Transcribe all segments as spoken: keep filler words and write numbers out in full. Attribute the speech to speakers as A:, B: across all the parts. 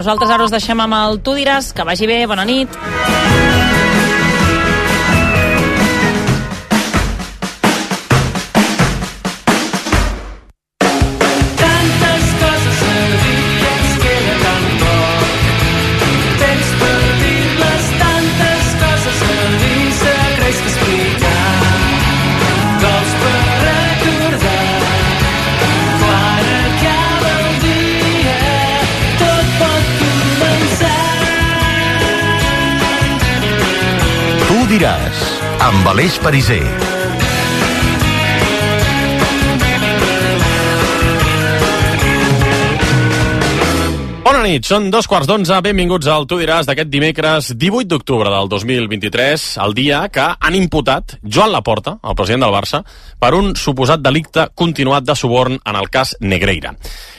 A: Nosaltres ara us deixem amb el Tu diràs, que vagi bé, bona nit.
B: Diràs, amb Aleix Pariser.
C: Bona nit, són dos quarts d'onze, benvinguts al Tu diràs d'aquest dimecres divuit d'octubre del dos mil vint-i-tres, el dia que han imputat Joan Laporta, el president del Barça, per un suposat delicte continuat de suborn en el cas Negreira.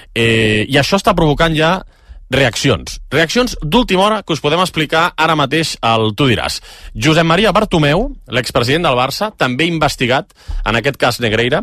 C: Eh, I això està provocant ja reaccions. Reaccions d'última hora que us podem explicar ara mateix al Tu diràs. Josep Maria Bartomeu, l'expresident del Barça, també investigat en aquest cas Negreira,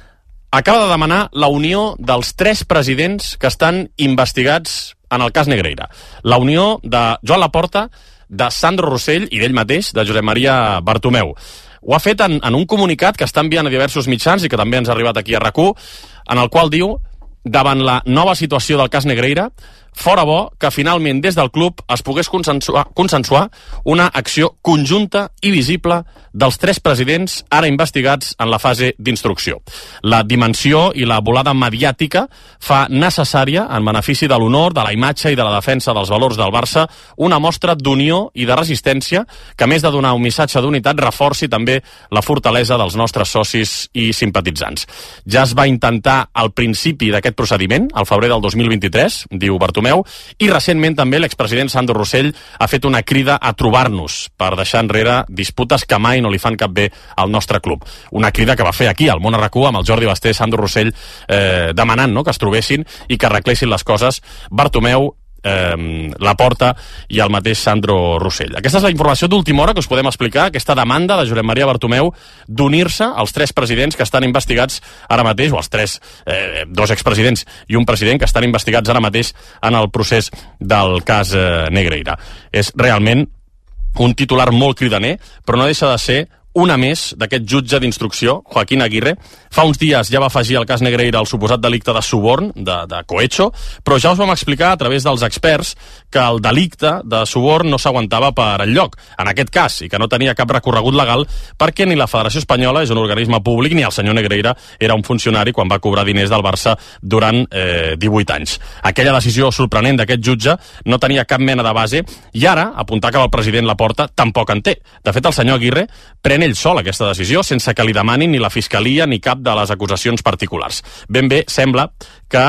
C: acaba de demanar la unió dels tres presidents que estan investigats en el cas Negreira. La unió de Joan Laporta, de Sandro Rosell i d'ell mateix, de Josep Maria Bartomeu. Ho ha fet en, en un comunicat que està enviant a diversos mitjans i que també ens ha arribat aquí a RAC u, en el qual diu: davant la nova situació del cas Negreira, fora bo que finalment des del club es pogués consensuar, consensuar una acció conjunta i visible dels tres presidents ara investigats en la fase d'instrucció. La dimensió i la volada mediàtica fa necessària, en benefici de l'honor, de la imatge i de la defensa dels valors del Barça, una mostra d'unió i de resistència que, a més de donar un missatge d'unitat, reforci també la fortalesa dels nostres socis i simpatitzants. Ja es va intentar al principi d'aquest procediment, al febrer del dos mil vint-i-tres, diu Bartomeu, i recentment també l'expresident Sandro Rosell ha fet una crida a trobar-nos per deixar enrere disputes que mai no li fan cap bé al nostre club. Una crida que va fer aquí, al Món a RAC u, amb el Jordi Basté, Sandro Rosell, eh, demanant, no?, que es trobessin i que arreglessin les coses. Bartomeu, Eh, Laporta i el mateix Sandro Rosell. Aquesta és la informació d'última hora que us podem explicar, aquesta demanda de Josep Maria Bartomeu d'unir-se als tres presidents que estan investigats ara mateix, o els tres, eh, dos expresidents i un president que estan investigats ara mateix en el procés del cas eh, Negreira. És realment un titular molt cridaner, però no deixa de ser una més d'aquest jutge d'instrucció, Joaquín Aguirre. Fa uns dies ja va afegir al cas Negreira el suposat delicte de suborn, de, de cohecho, però ja us vam explicar a través dels experts que el delicte de suborn no s'aguantava per enlloc, en aquest cas, i que no tenia cap recorregut legal perquè ni la Federació Espanyola és un organisme públic ni el senyor Negreira era un funcionari quan va cobrar diners del Barça durant eh, divuit anys. Aquella decisió sorprenent d'aquest jutge no tenia cap mena de base i ara, apuntar que el president Laporta tampoc en té. De fet, el senyor Aguirre pren ell sol aquesta decisió sense que li demanin ni la Fiscalia ni cap de les acusacions particulars. Ben bé, sembla que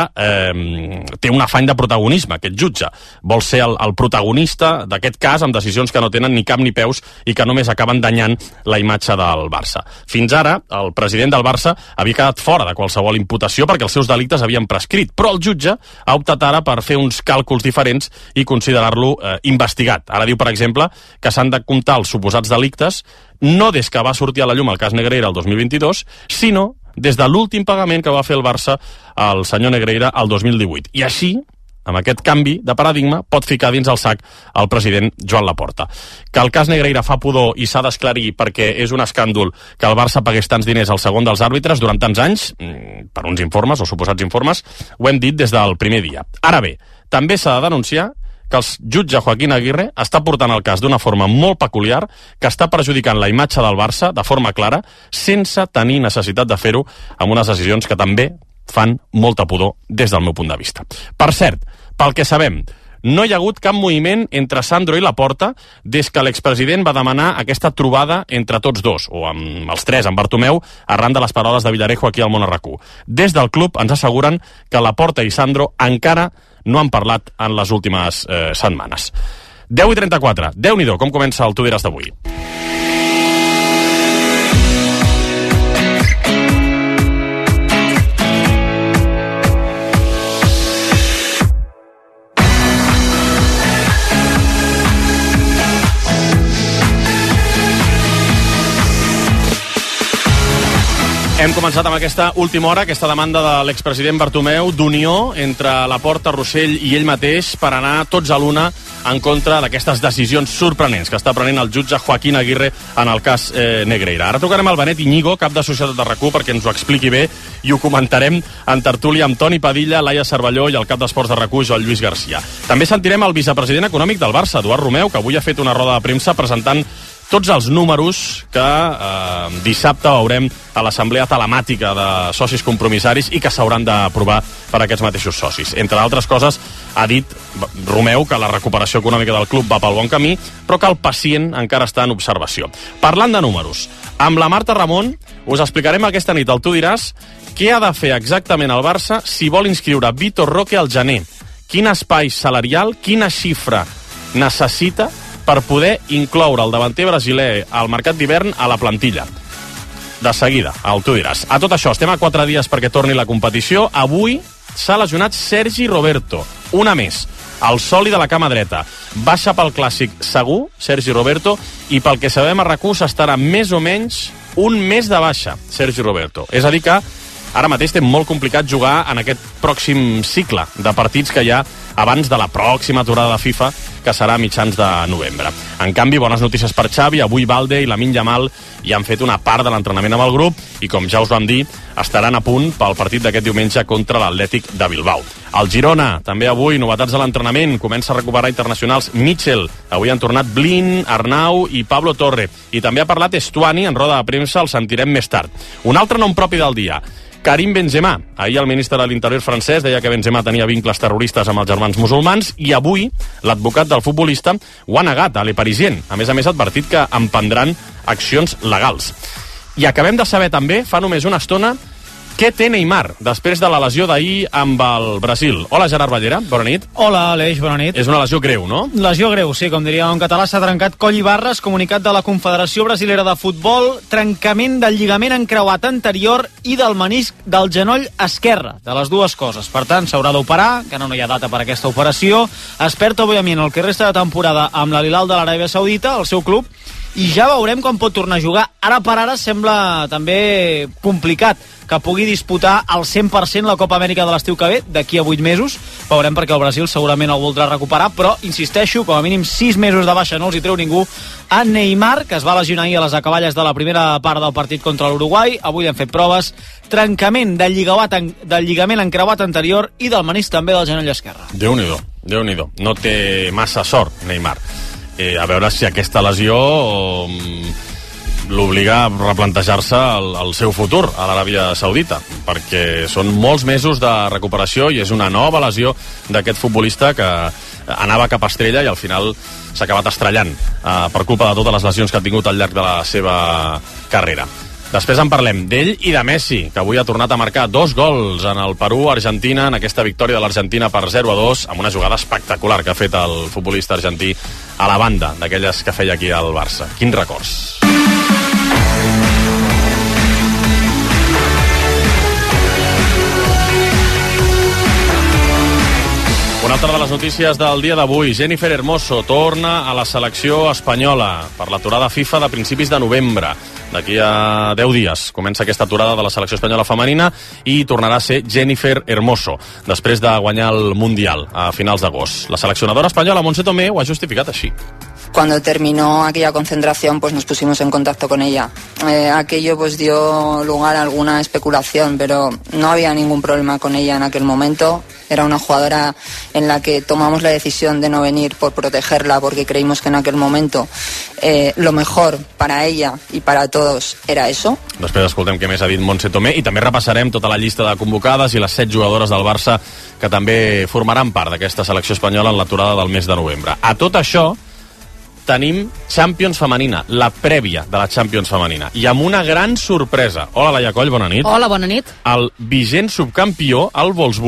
C: eh, té un afany de protagonisme, aquest jutge. Vol ser el, el protagonista d'aquest cas amb decisions que no tenen ni cap ni peus i que només acaben danyant la imatge del Barça. Fins ara, el president del Barça havia quedat fora de qualsevol imputació perquè els seus delictes havien prescrit, però el jutge ha optat ara per fer uns càlculs diferents i considerar-lo eh, investigat. Ara diu, per exemple, que s'han de comptar els suposats delictes no des que va sortir a la llum el cas Negreira el dos mil vint-i-dos, sinó des de l'últim pagament que va fer el Barça al senyor Negreira el dos mil divuit. I així, amb aquest canvi de paradigma, pot ficar dins el sac el president Joan Laporta. Que el cas Negreira fa pudor i s'ha d'esclarir perquè és un escàndol que el Barça pagués tants diners al segon dels àrbitres durant tants anys, per uns informes o suposats informes, ho hem dit des del primer dia. Ara bé, també s'ha de denunciar que el jutge Joaquín Aguirre està portant el cas d'una forma molt peculiar que està perjudicant la imatge del Barça de forma clara sense tenir necessitat de fer-ho amb unes decisions que també fan molta pudor des del meu punt de vista. Per cert, pel que sabem, no hi ha hagut cap moviment entre Sandro i Laporta des que l'expresident va demanar aquesta trobada entre tots dos, o amb els tres, amb Bartomeu, arran de les paraules de Villarejo aquí al Món a RAC u. Des del club ens asseguren que Laporta i Sandro encara no han parlat en les últimes eh, setmanes. deu i trenta-quatre. Déu-n'hi-do, com comença el Tu diràs d'avui. Hem començat amb aquesta última hora, aquesta demanda de l'expresident Bartomeu d'unió entre Laporta, Rossell i ell mateix per anar tots a l'una en contra d'aquestes decisions sorprenents que està prenent el jutge Joaquín Aguirre en el cas eh, Negreira. Ara trucarem al Benet Iñigo, cap de Societat de RAC u, perquè ens ho expliqui bé i ho comentarem en tertúlia amb Toni Padilla, Laia Cervelló i el cap d'Esports de RAC u, Joan Lluís Garcia. També sentirem el vicepresident econòmic del Barça, Eduard Romeu, que avui ha fet una roda de premsa presentant tots els números que eh, dissabte veurem a l'assemblea telemàtica de socis compromissaris i que s'hauran d'aprovar per aquests mateixos socis. Entre altres coses, ha dit Romeu que la recuperació econòmica del club va pel bon camí, però que el pacient encara està en observació. Parlant de números, amb la Marta Ramon us explicarem aquesta nit al Tu diràs què ha de fer exactament el Barça si vol inscriure Vitor Roque al gener. Quin espai salarial, quina xifra necessita per poder incloure el davanter brasiler al mercat d'hivern a la plantilla. De seguida, al Tu diràs. A tot això, estem a quatre dies perquè torni la competició. Avui s'ha lesionat Sergi Roberto, una més, el soli de la cama dreta. Baixa pel clàssic segur, Sergi Roberto, i pel que sabem a RAC u estarà més o menys un mes de baixa, Sergi Roberto. És a dir que ara mateix té molt complicat jugar en aquest pròxim cicle de partits que hi ha abans de la pròxima aturada de FIFA, que serà a mitjans de novembre. En canvi, bones notícies per Xavi. Avui Balde i Lamine Yamal ja han fet una part de l'entrenament amb el grup i, com ja us vam dir, estaran a punt pel partit d'aquest diumenge contra l'Atlètic de Bilbao. El Girona, també avui, novetats a l'entrenament. Comença a recuperar internacionals Mitchell. Avui han tornat Blin, Arnau i Pablo Torre. I també ha parlat Estuani en roda de premsa, el sentirem més tard. Un altre nom propi del dia, Karim Benzema. Ahir el ministre de l'Interior francès deia que Benzema tenia vincles terroristes amb els germans musulmans i avui l'advocat del futbolista ho ha negat a Le Parisien. A més a més ha advertit que emprendran accions legals. I acabem de saber també, fa només una estona, què té Neymar després de la lesió d'ahir amb el Brasil. Hola, Gerard Ballera, bona nit.
D: Hola, Aleix, bona nit.
C: És una lesió greu, no?
D: Lesió greu, sí, com diria en català, s'ha trencat coll i barres, comunicat de la Confederació Brasilera de Futbol, trencament del lligament encreuat anterior i del menisc del genoll esquerre, de les dues coses. Per tant, s'haurà d'operar, que no, no hi ha data per a aquesta operació. Es perd, òbviament, el que resta de temporada amb l'Al-Hilal de l'Aràbia Saudita, el seu club, i ja veurem com pot tornar a jugar. Ara per ara sembla també complicat que pugui disputar al cent per cent la Copa Amèrica de l'estiu que ve, d'aquí a vuit mesos. Veurem, perquè el Brasil segurament el voldrà recuperar, però, insisteixo, com a mínim sis mesos de baixa no els hi treu ningú a Neymar, que es va lesionar ahir a les acaballes de la primera part del partit contra l'Uruguai. Avui han fet proves. Trencament del lligament, del lligament encreuat anterior i del menisc també del genoll esquerre.
C: Déu-n'hi-do, Déu-n'hi-do. No té massa sort, Neymar. Eh, a veure si aquesta lesió um, l'obliga a replantejar-se el, el seu futur a l'Aràbia Saudita, perquè són molts mesos de recuperació i és una nova lesió d'aquest futbolista que anava cap a estrella i al final s'ha acabat estrellant eh, per culpa de totes les lesions que ha tingut al llarg de la seva carrera. Després en parlem d'ell i de Messi, que avui ha tornat a marcar dos gols en el Perú-Argentina, en aquesta victòria de l'Argentina per zero a dos, amb una jugada espectacular que ha fet el futbolista argentí a la banda d'aquelles que feia aquí al Barça. Quins records! Una altra de les notícies del dia d'avui. Jennifer Hermoso torna a la selecció espanyola per l'aturada FIFA de principis de novembre. D'aquí a deu dies comença aquesta aturada de la selecció espanyola femenina i tornarà a ser Jennifer Hermoso després de guanyar el Mundial a finals d'agost. La seleccionadora espanyola Montse Tomé ho ha justificat així.
E: Cuando terminó aquella concentración, pues nos pusimos en contacto con ella. Eh, aquello pues dio lugar a alguna especulación, pero no había ningún problema con ella en aquel momento. Era una jugadora en la que tomamos la decisión de no venir por protegerla, porque creímos que en aquel momento eh, lo mejor para ella y para todos era eso.
C: Després escoltem què més ha dit Montse Tomé i també repassarem tota la llista de convocades i les set jugadores del Barça que també formaran part d'aquesta selecció espanyola en l'aturada del mes de novembre. A tot això tenim Champions femenina, la prèvia de la Champions femenina, i amb una gran sorpresa. Hola, Laia Coll, bona nit.
A: Hola, bona nit.
C: El vigent subcampió, el Wolfsburg,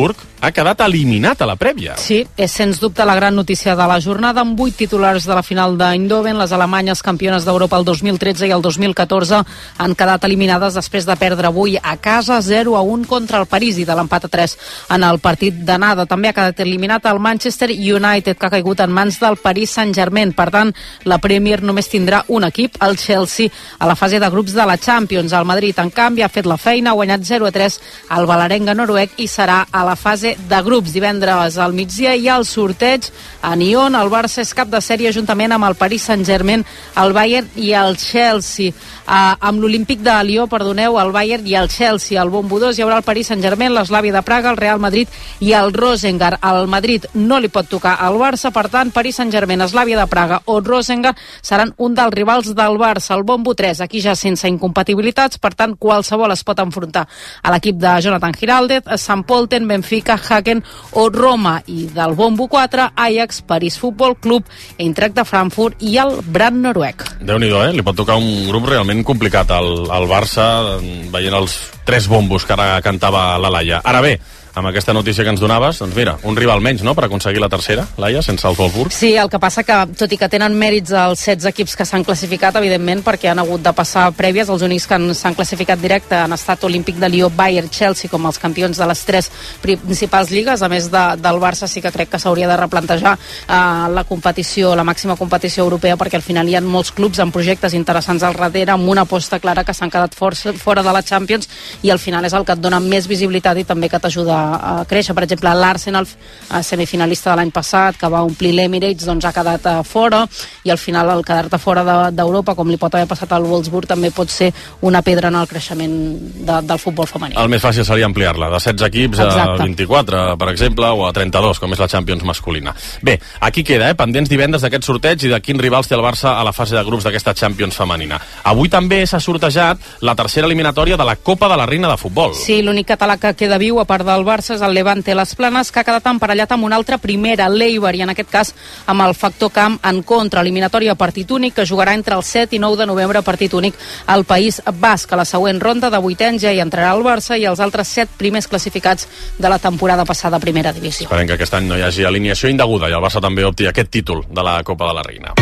C: ha quedat eliminat a la prèvia.
A: Sí, és sens dubte la gran notícia de la jornada, amb vuit titulars de la final d'Eindhoven. Les alemanyes campiones d'Europa el dos mil tretze i el dos mil catorze han quedat eliminades després de perdre avui a casa zero a un contra el París i de l'empat a tres en el partit d'anada. També ha quedat eliminat el Manchester United, que ha caigut en mans del Paris Saint-Germain. Per tant, la Premier només tindrà un equip, el Chelsea, a la fase de grups de la Champions. El Madrid, en canvi, ha fet la feina, ha guanyat zero a tres al Vålerenga noruec i serà a la fase de grups. Divendres al migdia hi ha el sorteig a Nyon. El Barça és cap de sèrie juntament amb el Paris Saint-Germain, el Bayern i el Chelsea. Uh, amb l'Olímpic de Lió, perdoneu, el Bayern i el Chelsea. Al bombo dos hi haurà el Paris Saint-Germain, l'Slavia de Praga, el Real Madrid i el Rosengard. El Madrid no li pot tocar al Barça, per tant, Paris Saint-Germain, Slavia de Praga o Rosengard seran un dels rivals del Barça. El bombo tres, aquí ja sense incompatibilitats, per tant, qualsevol es pot enfrontar a l'equip de Jonathan Giraldez, Sant Pölten, Benfica, Haken o Roma. I del bombo quatre, Ajax, París Futbol Club, Eintracht de Frankfurt i el Brandt noruec.
C: Déu-n'hi-do, eh? Li pot tocar un grup realment complicat al, al Barça, veient els tres bombos que ara cantava la Laia. Ara bé, amb aquesta notícia que ens donaves, doncs mira, un rival menys, no?, per aconseguir la tercera, Laia, sense el Wolfsburg.
A: Sí, el que passa que, tot i que tenen mèrits els setze equips que s'han classificat, evidentment, perquè han hagut de passar prèvies, els únics que s'han classificat directe han estat Olímpic de Lió, Bayern, Chelsea, com els campions de les tres principals lligues. A més de, del Barça, sí que crec que s'hauria de replantejar eh, la competició, la màxima competició europea, perquè al final hi ha molts clubs amb projectes interessants al darrere, amb una aposta clara que s'han quedat força, fora de la Champions, i al final és el que et dona més visibilitat i també que t'ajuda a créixer. Per exemple, l'Arsenal, semifinalista de l'any passat, que va omplir l'Emirates, doncs ha quedat fora, i al final el quedar-te fora d'Europa, com li pot haver passat al Wolfsburg, també pot ser una pedra en el creixement de, del futbol femení.
C: El més fàcil seria ampliar-la, de setze equips
A: Exacte.
C: a vint-i-quatre, per exemple, o a trenta-dos, com és la Champions masculina. Bé, aquí queda, eh? Pendents divendres d'aquest sorteig i de quins rivals té el Barça a la fase de grups d'aquesta Champions femenina. Avui també s'ha sortejat la tercera eliminatòria de la Copa de la Reina de Futbol.
A: Sí, l'únic català que queda viu, a part del Barça, és el Levante Les Planes, que ha quedat emparellat amb una altra primera, l'Eibar, i en aquest cas amb el factor camp en contra. Eliminatòria partit únic, que jugarà entre el set i nou de novembre, partit únic al País Basc. A la següent ronda de vuitens ja hi entrarà el Barça i els altres set primers classificats de la temporada passada a primera divisió.
C: Esperem que aquest any no hi hagi alineació indeguda i el Barça també opti aquest títol de la Copa de la Reina.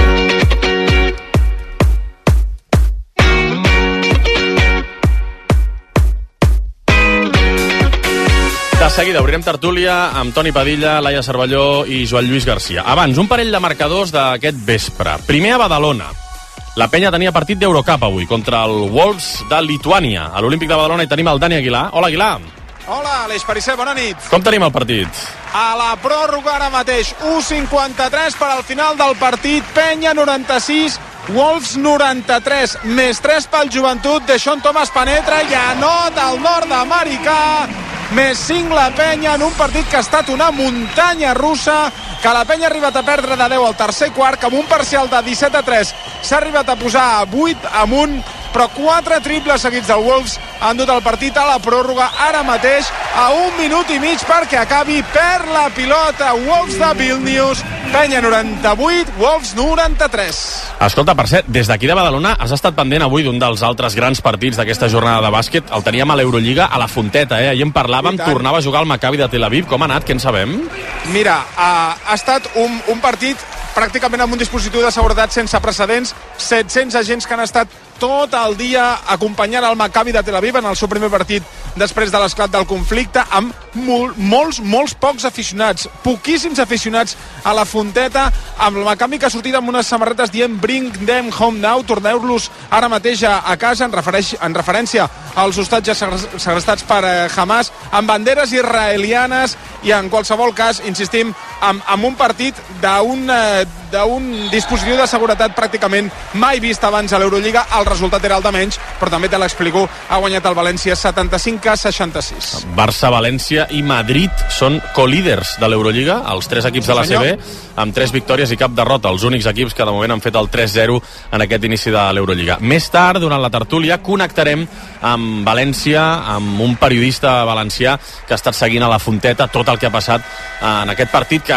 C: De seguida obrirem tertúlia amb Toni Padilla, Laia Cervelló i Joan Lluís Garcia. Abans, un parell de marcadors d'aquest vespre. Primer a Badalona. La penya tenia partit d'Eurocup avui contra el Wolves de Lituània. A l'Olímpic de Badalona hi tenim el Dani Aguilar. Hola, Aguilar.
F: Hola, Aleix Parisser, bona nit.
C: Com tenim el partit?
F: A la pròrroga ara mateix, u cinquanta-tres per al final del partit, Penya noranta-sis, Wolves noranta-tres, més tres pel Joventut, Deschon Thomas penetra i anota al nord-americà, més cinc la Penya en un partit que ha estat una muntanya russa, que la Penya ha arribat a perdre de deu al tercer quart, que amb un parcial de disset a tres s'ha arribat a posar a vuit amunt, però quatre triples seguits del Wolves han dut el partit a la pròrroga ara mateix a un minut i mig perquè acabi. Per la pilota Wolves de Vilnius, Penya noranta-vuit, Wolves noranta-tres.
C: Escolta, per cert, des d'aquí de Badalona has estat pendent avui d'un dels altres grans partits d'aquesta jornada de bàsquet. El teníem a l'Eurolliga a la Fonteta, eh? Ahir en parlàvem, tornava a jugar al Maccabi de Tel Aviv. Com ha anat? Què en sabem?
F: Mira, ha, ha estat un, un partit pràcticament amb un dispositiu de seguretat sense precedents, set-cents agents que han estat tot el dia acompanyant el Maccabi de Tel Aviv en el seu primer partit després de l'esclat del conflicte, amb mol, molts, molts pocs aficionats, poquíssims aficionats a la Fonteta, amb el Maccabi que ha sortit amb unes samarretes dient bring them home now, torneu-los ara mateix a, a casa, en, refereix, en referència als hostatges segrestats per eh, Hamas, amb banderes israelianes, i en qualsevol cas, insistim, amb, amb un partit d'un eh, d'un dispositiu de seguretat pràcticament mai vist abans a l'Eurolliga. El resultat era el de menys, però també te l'explico, ha guanyat el València setanta-cinc a seixanta-sis.
C: Barça, València i Madrid són co-líders de l'Eurolliga, els tres equips de l'A C B, amb tres victòries i cap derrota, els únics equips que de moment han fet el tres zero en aquest inici de l'Eurolliga. Més tard, durant la tertúlia, connectarem amb València, amb un periodista valencià que ha estat seguint a la Fonteta tot el que ha passat en aquest partit, que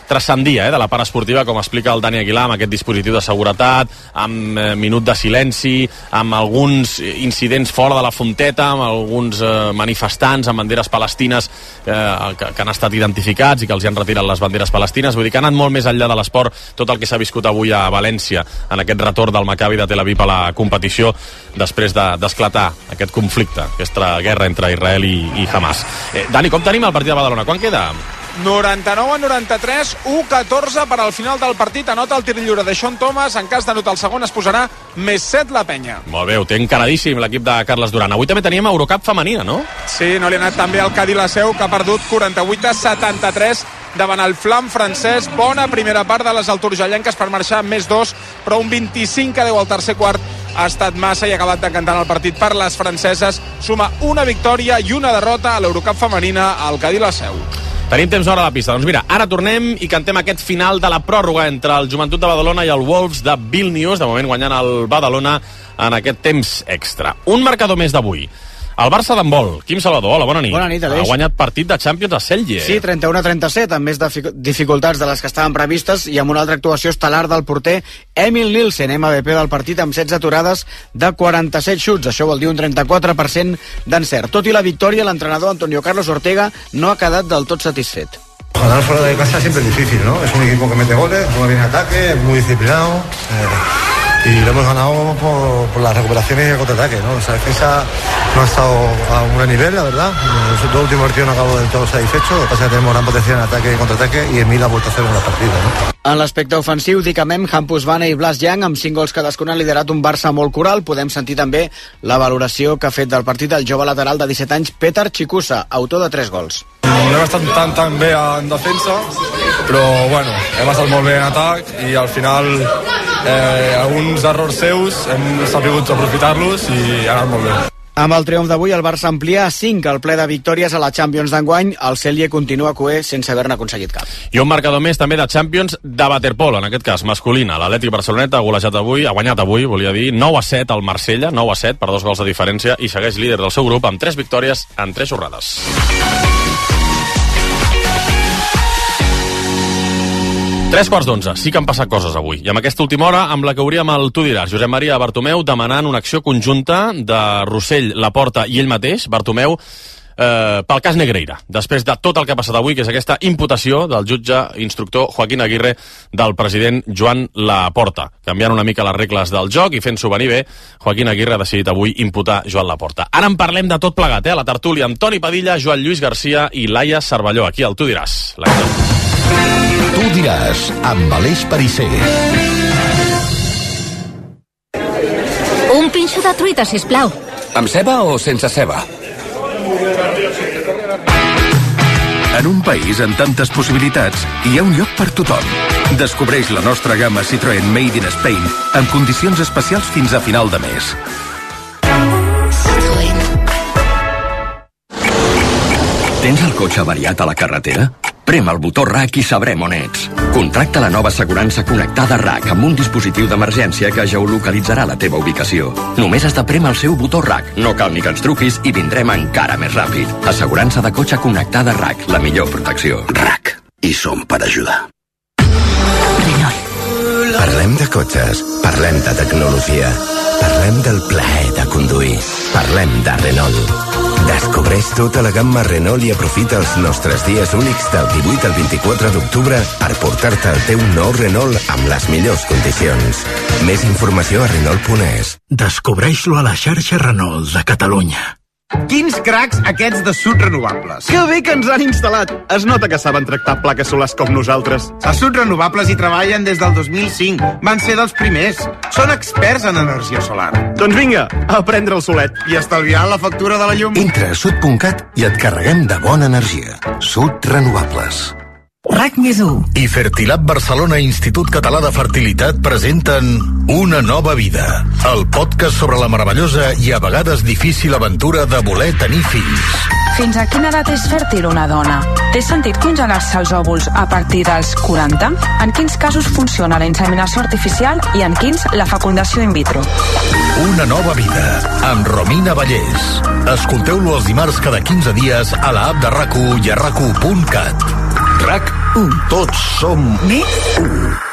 C: transcendia eh, de la part esportiva, com explica el Dani Aguilar, amb aquest dispositiu de seguretat, amb eh, minut de silenci, amb alguns incidents fora de la Fonteta, amb alguns eh, manifestants amb banderes palestines eh, que, que han estat identificats i que els hi han retirat les banderes palestines. Vull dir que ha anat molt més enllà de l'esport tot el que s'ha viscut avui a València en aquest retorn del Maccabi de Tel Aviv a la competició després d'esclatar de, aquest conflicte, aquesta guerra entre Israel i, i Hamas. Eh, Dani, com tenim el partit de Badalona? Quan queda?
F: noranta-nou a noranta-tres, u catorze per al final del partit. Anota el tir lliure de Sean Thomas. En cas d'anotar el segon es posarà més set la penya.
C: Molt bé, ho té encaradíssim l'equip de Carles Duran. Avui també teníem Eurocup femenina, no?
F: Sí, no li ha anat tan bé al Cadí Laseu, que ha perdut quaranta-vuit a setanta-tres davant el Flam francès. Bona primera part de les alturgellenques per marxar amb més dos, però un vint-i-cinc a deu al tercer quart ha estat massa i ha acabat decantant el partit per les franceses. Suma una victòria i una derrota a l'Eurocup femenina al Cadí Laseu.
C: Tenim temps d'hora a la pista. Doncs mira, ara tornem i cantem aquest final de la pròrroga entre el Joventut de Badalona i el Wolves de Vilnius, de moment guanyant el Badalona en aquest temps extra. Un marcador més d'avui. El Barça d'handbol. Quim Salvador, hola, bona nit.
G: Bona nit, Aleix.
C: Ha guanyat partit de Champions a Celje.
G: Sí, trenta-u a trenta-set, amb més dificultats de les que estaven previstes i amb una altra actuació estel·lar del porter Emil Nielsen, M V P del partit, amb setze aturades de quaranta-set xuts. Això vol dir un trenta-quatre per cent d'encert. Tot i la victòria, l'entrenador Antonio Carlos Ortega no ha quedat del tot satisfet.
H: Ganar fuera de casa siempre es difícil, ¿no? Es un equipo que mete goles, juega bien ataque, es muy disciplinado. Eh... Y lo hemos ganado por, por las recuperaciones y el contraataque, ¿no? Esa defensa no ha estado a un buen nivel, la verdad. En los dos últimos partidos no acabo del todo satisfecho. Lo que pasa es que tenemos gran potencial en ataque y contraataque y Emil ha vuelto a hacer una partida, ¿no?
G: En l'aspecte ofensiu, Dicamem, Hampus Vane i Blas Young, amb cinc gols cadascun, han liderat un Barça molt coral. Podem sentir també la valoració que ha fet del partit el jove lateral de disset anys, Petar Chikusa, autor de tres gols.
I: No hem estat tan, tan bé en defensa, però bueno, hem estat molt bé en atac i al final eh, alguns errors seus hem sabut aprofitar-los i ha anat molt bé.
G: Amb el triomf d'avui, el Barça amplia a cinc el ple de victòries a la Champions d'enguany. El Celje continua coer sense haver-ne aconseguit cap.
C: I un marcador més també de Champions de waterpolo, en aquest cas masculina. L'Atlètic Barceloneta ha golejat avui, ha guanyat avui, volia dir, nou a set al Marsella, nou a set per dos gols de diferència, i segueix líder del seu grup amb tres victòries en tres jornades. Tres quarts d'onze, sí que han passat coses avui. I amb aquesta última hora, amb la que obríem el Tu diràs, Josep Maria Bartomeu demanant una acció conjunta de Rossell, Laporta i ell mateix, Bartomeu, eh, pel cas Negreira. Després de tot el que ha passat avui, que és aquesta imputació del jutge instructor Joaquín Aguirre del president Joan Laporta. Canviant una mica les regles del joc i fent-s'ho venir bé, Joaquín Aguirre ha decidit avui imputar Joan Laporta. Ara en parlem de tot plegat, eh? A la tertúlia amb Toni Padilla, Joan Lluís Garcia i Laia Cervelló. Aquí al Tu diràs. Laia.
B: Tu diràs, amb Aleix Pariser.
J: Un pinxo de truita, sisplau.
K: Amb ceba o sense ceba?
B: En un país amb tantes possibilitats, hi ha un lloc per tothom. Descobreix la nostra gamma Citroën Made in Spain amb condicions especials fins a final de mes.
K: Tens el cotxe avariat a la carretera? Prem el botó R A C i sabrem on ets. Contracta la nova assegurança connectada R A C amb un dispositiu d'emergència que geolocalitzarà la teva ubicació. Només has de prémer el seu botó R A C. No cal ni que ens truquis i vindrem encara més ràpid. Assegurança de cotxe connectada R A C, la millor protecció.
B: R A C. I som per ajudar.
J: Renault.
L: Parlem de cotxes, parlem de tecnologia, parlem del plaer de conduir, parlem de Renault. Descobreix tota la gamma Renault i aprofita els nostres dies únics del divuit al vint-i-quatre d'octubre per portar-te el teu nou Renault amb les millors condicions. Més informació a Renault punt es.
M: Descobreix-lo a la xarxa Renault de Catalunya.
N: Quins cracs aquests de Sud Renovables.
O: Que bé que ens han instal·lat. Es nota que saben tractar plaques solars com nosaltres.
N: A Sud Renovables hi treballen des del dos mil cinc. Van ser dels primers. Són experts en energia solar.
O: Doncs vinga, a prendre el solet.
N: I estalviar la factura de la llum.
B: Entra a sud punt cat i et carreguem de bona energia. Sud Renovables.
J: R A C més u.
B: I Fertilab Barcelona i Institut Català de Fertilitat presenten Una nova vida, el podcast sobre la meravellosa i a vegades difícil aventura de voler tenir fills.
P: Fins a quina edat és fèrtil una dona? Té sentit congelar-se els òvuls a partir dels quaranta? En quins casos funciona la inseminació artificial i en quins la fecundació in vitro?
B: Una nova vida, amb Romina Vallès. Escolteu-lo els dimarts cada quinze dies a la app de R A C u i a R A C u punt cat. R A C
L: u. Tots som més u.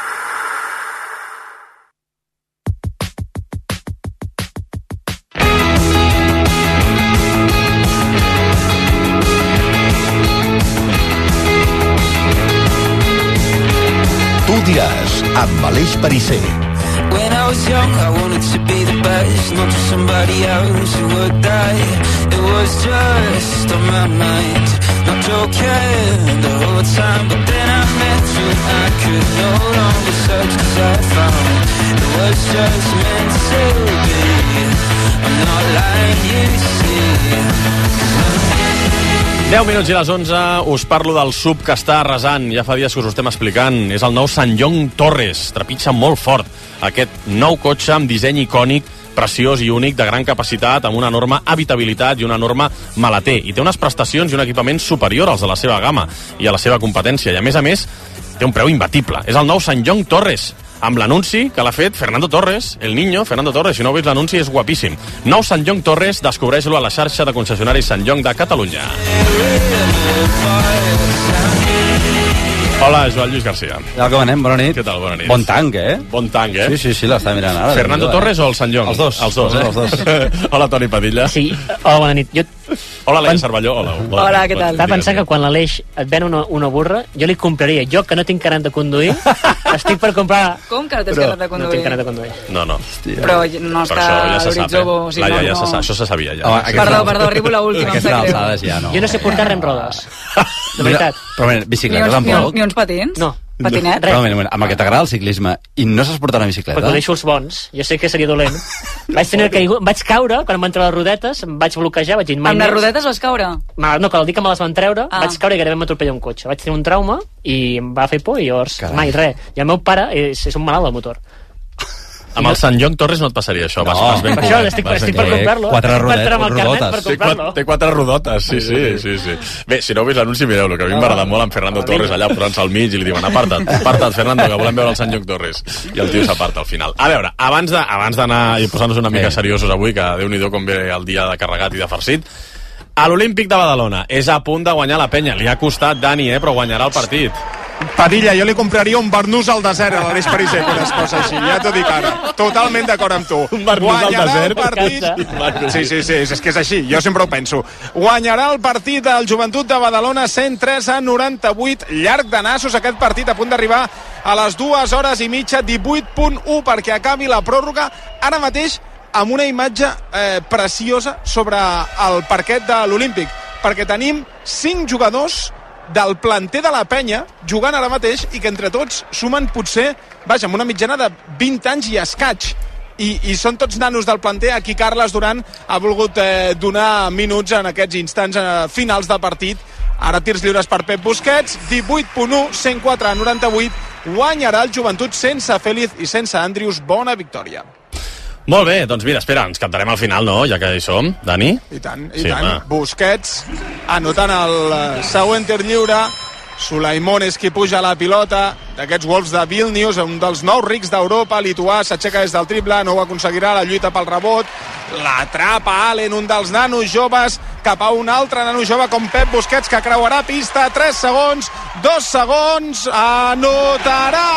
L: Tu diràs, amb Aleix Perisser.
Q: When I was young, I wanted to be the best, not just somebody else who would die. It was just on my mind, not joking the whole time. But then I met you, I could no longer search, cause I found it was just meant to be. I'm not lying, you see.
C: deu minuts i les onze, us parlo del sub que està arrasant, ja fa dies que us ho estem explicant, és el nou Sanyong Torres, trepitja molt fort aquest nou cotxe amb disseny icònic, preciós i únic, de gran capacitat, amb una enorme habitabilitat i una enorme maleter, i té unes prestacions i un equipament superior als de la seva gamma i a la seva competència, i a més a més té un preu imbatible, és el nou Sanyong Torres, amb l'anunci que l'ha fet Fernando Torres, el niño Fernando Torres. Si no ho veus, l'anunci és guapíssim. Nou Sanyong Torres, descobreix-lo a la xarxa de concessionaris Sanyong de Catalunya. Hola, Joan Lluís García.
R: Ja com anem, bona nit.
C: Què tal, bona nit?
R: Bon tanc, eh?
C: Bon tanc, eh?
R: Sí, sí, sí, l'està mirant ara.
C: Fernando Torres o el Sanyong?
R: Els dos.
C: Els dos, eh?
R: Els dos.
C: Hola, Toni Padilla.
S: Sí, hola, bona nit. Jo...
C: Hola, Leia Cervelló. Hola,
S: hola, hola què tal? Estava pensant que quan l'Aleix et ven una, una burra, jo li compraria. Jo, que no tinc carnet de conduir, estic per comprar...
E: Com que no tens carnet de conduir?
S: No tinc carnet de conduir.
C: No, no.
E: Hòstia. Però no està
C: ja
E: a l'horitzó.
C: Eh? Si Laia, no, ja no... Se això se sabia, ja.
E: Oh, perdó, perdó, arribo l'última.
R: Aquesta alçada ja no.
S: Jo no sé portar res amb rodes. De veritat.
R: Però, però bicicletes amb poc?
E: Ni uns patins?
S: No.
E: Patinet?
R: No, no, no, amb el que t'agrada el ciclisme i no saps portar una bicicleta?
S: Perquè ho deixo els bons, jo sé que seria dolent. Vaig tenir caigut, vaig caure, quan em van treure les rodetes, em vaig bloquejar, vaig dir mai
E: amb les rodetes vas caure?
S: No, no, que el dia que me les van treure, ah. vaig caure i gairebé m'atropella un cotxe. Vaig tenir un trauma i em va fer por i llavors Carai. mai res. I el meu pare és, és un malalt del motor.
C: Amb el Sanyong Torres no et passaria això,
S: no,
C: vas, vas ben
S: per això estic, estic per comprar-lo.
R: Quatre rodotes.
C: Té, quatre, té quatre rodotes, sí, sí, sí, sí. Bé, si no heu vist l'anunci, mireu-lo, que a mi m'agrada molt amb Fernando Torres allà posant-se al mig i li diuen aparta't, aparta't, Fernando, que volem veure el Sanyong Torres. I el tio s'aparta al final. A veure, abans de, abans d'anar i posar-nos una mica seriosos avui, que Déu-n'hi-do com ve el dia de carregat i de farcit, a l'Olímpic de Badalona és a punt de guanyar la penya. Li ha costat, Dani, eh, però guanyarà el partit.
F: Padilla, jo li compraria un barnús al desert a l'Aleix Perisser, quan es posa així, ja t'ho dic ara. Totalment d'acord amb tu.
C: Un barnús al desert?
F: Partit... Sí, sí, sí, és que és així, jo sempre ho penso. Guanyarà el partit del Joventut de Badalona cent tres a noranta-vuit, llarg de nassos aquest partit, a punt d'arribar a les dues hores i mitja, divuit punt u perquè acabi la pròrroga, ara mateix amb una imatge eh, preciosa sobre el parquet de l'Olímpic, perquè tenim cinc jugadors del planter de la penya jugant ara mateix i que entre tots sumen potser, vaja, amb una mitjana de vint anys i escaig. I, i són tots nanos del planter a qui Carles Duran ha volgut eh, donar minuts en aquests instants eh, finals de partit. Ara tirs lliures per Pep Busquets, divuit punt u, cent quatre a noranta-vuit, guanyarà el Joventut sense Félix i sense Andrius. Bona victòria.
C: Molt bé, doncs mira, espera, ens captarem al final, no?, ja que hi som, Dani?
F: I tant, i
C: sí,
F: tant.
C: Home.
F: Busquets anotant el següent tir lliure. Sulaimon és qui puja la pilota d'aquests Wolves de Vilnius, un dels nous rics d'Europa. Lituà s'aixeca des del triple, no ho aconseguirà, la lluita pel rebot, l'atrapa Allen, un dels nanos joves, cap a un altre nano jove com Pep Busquets, que creuarà pista. Tres segons, dos segons, anotarà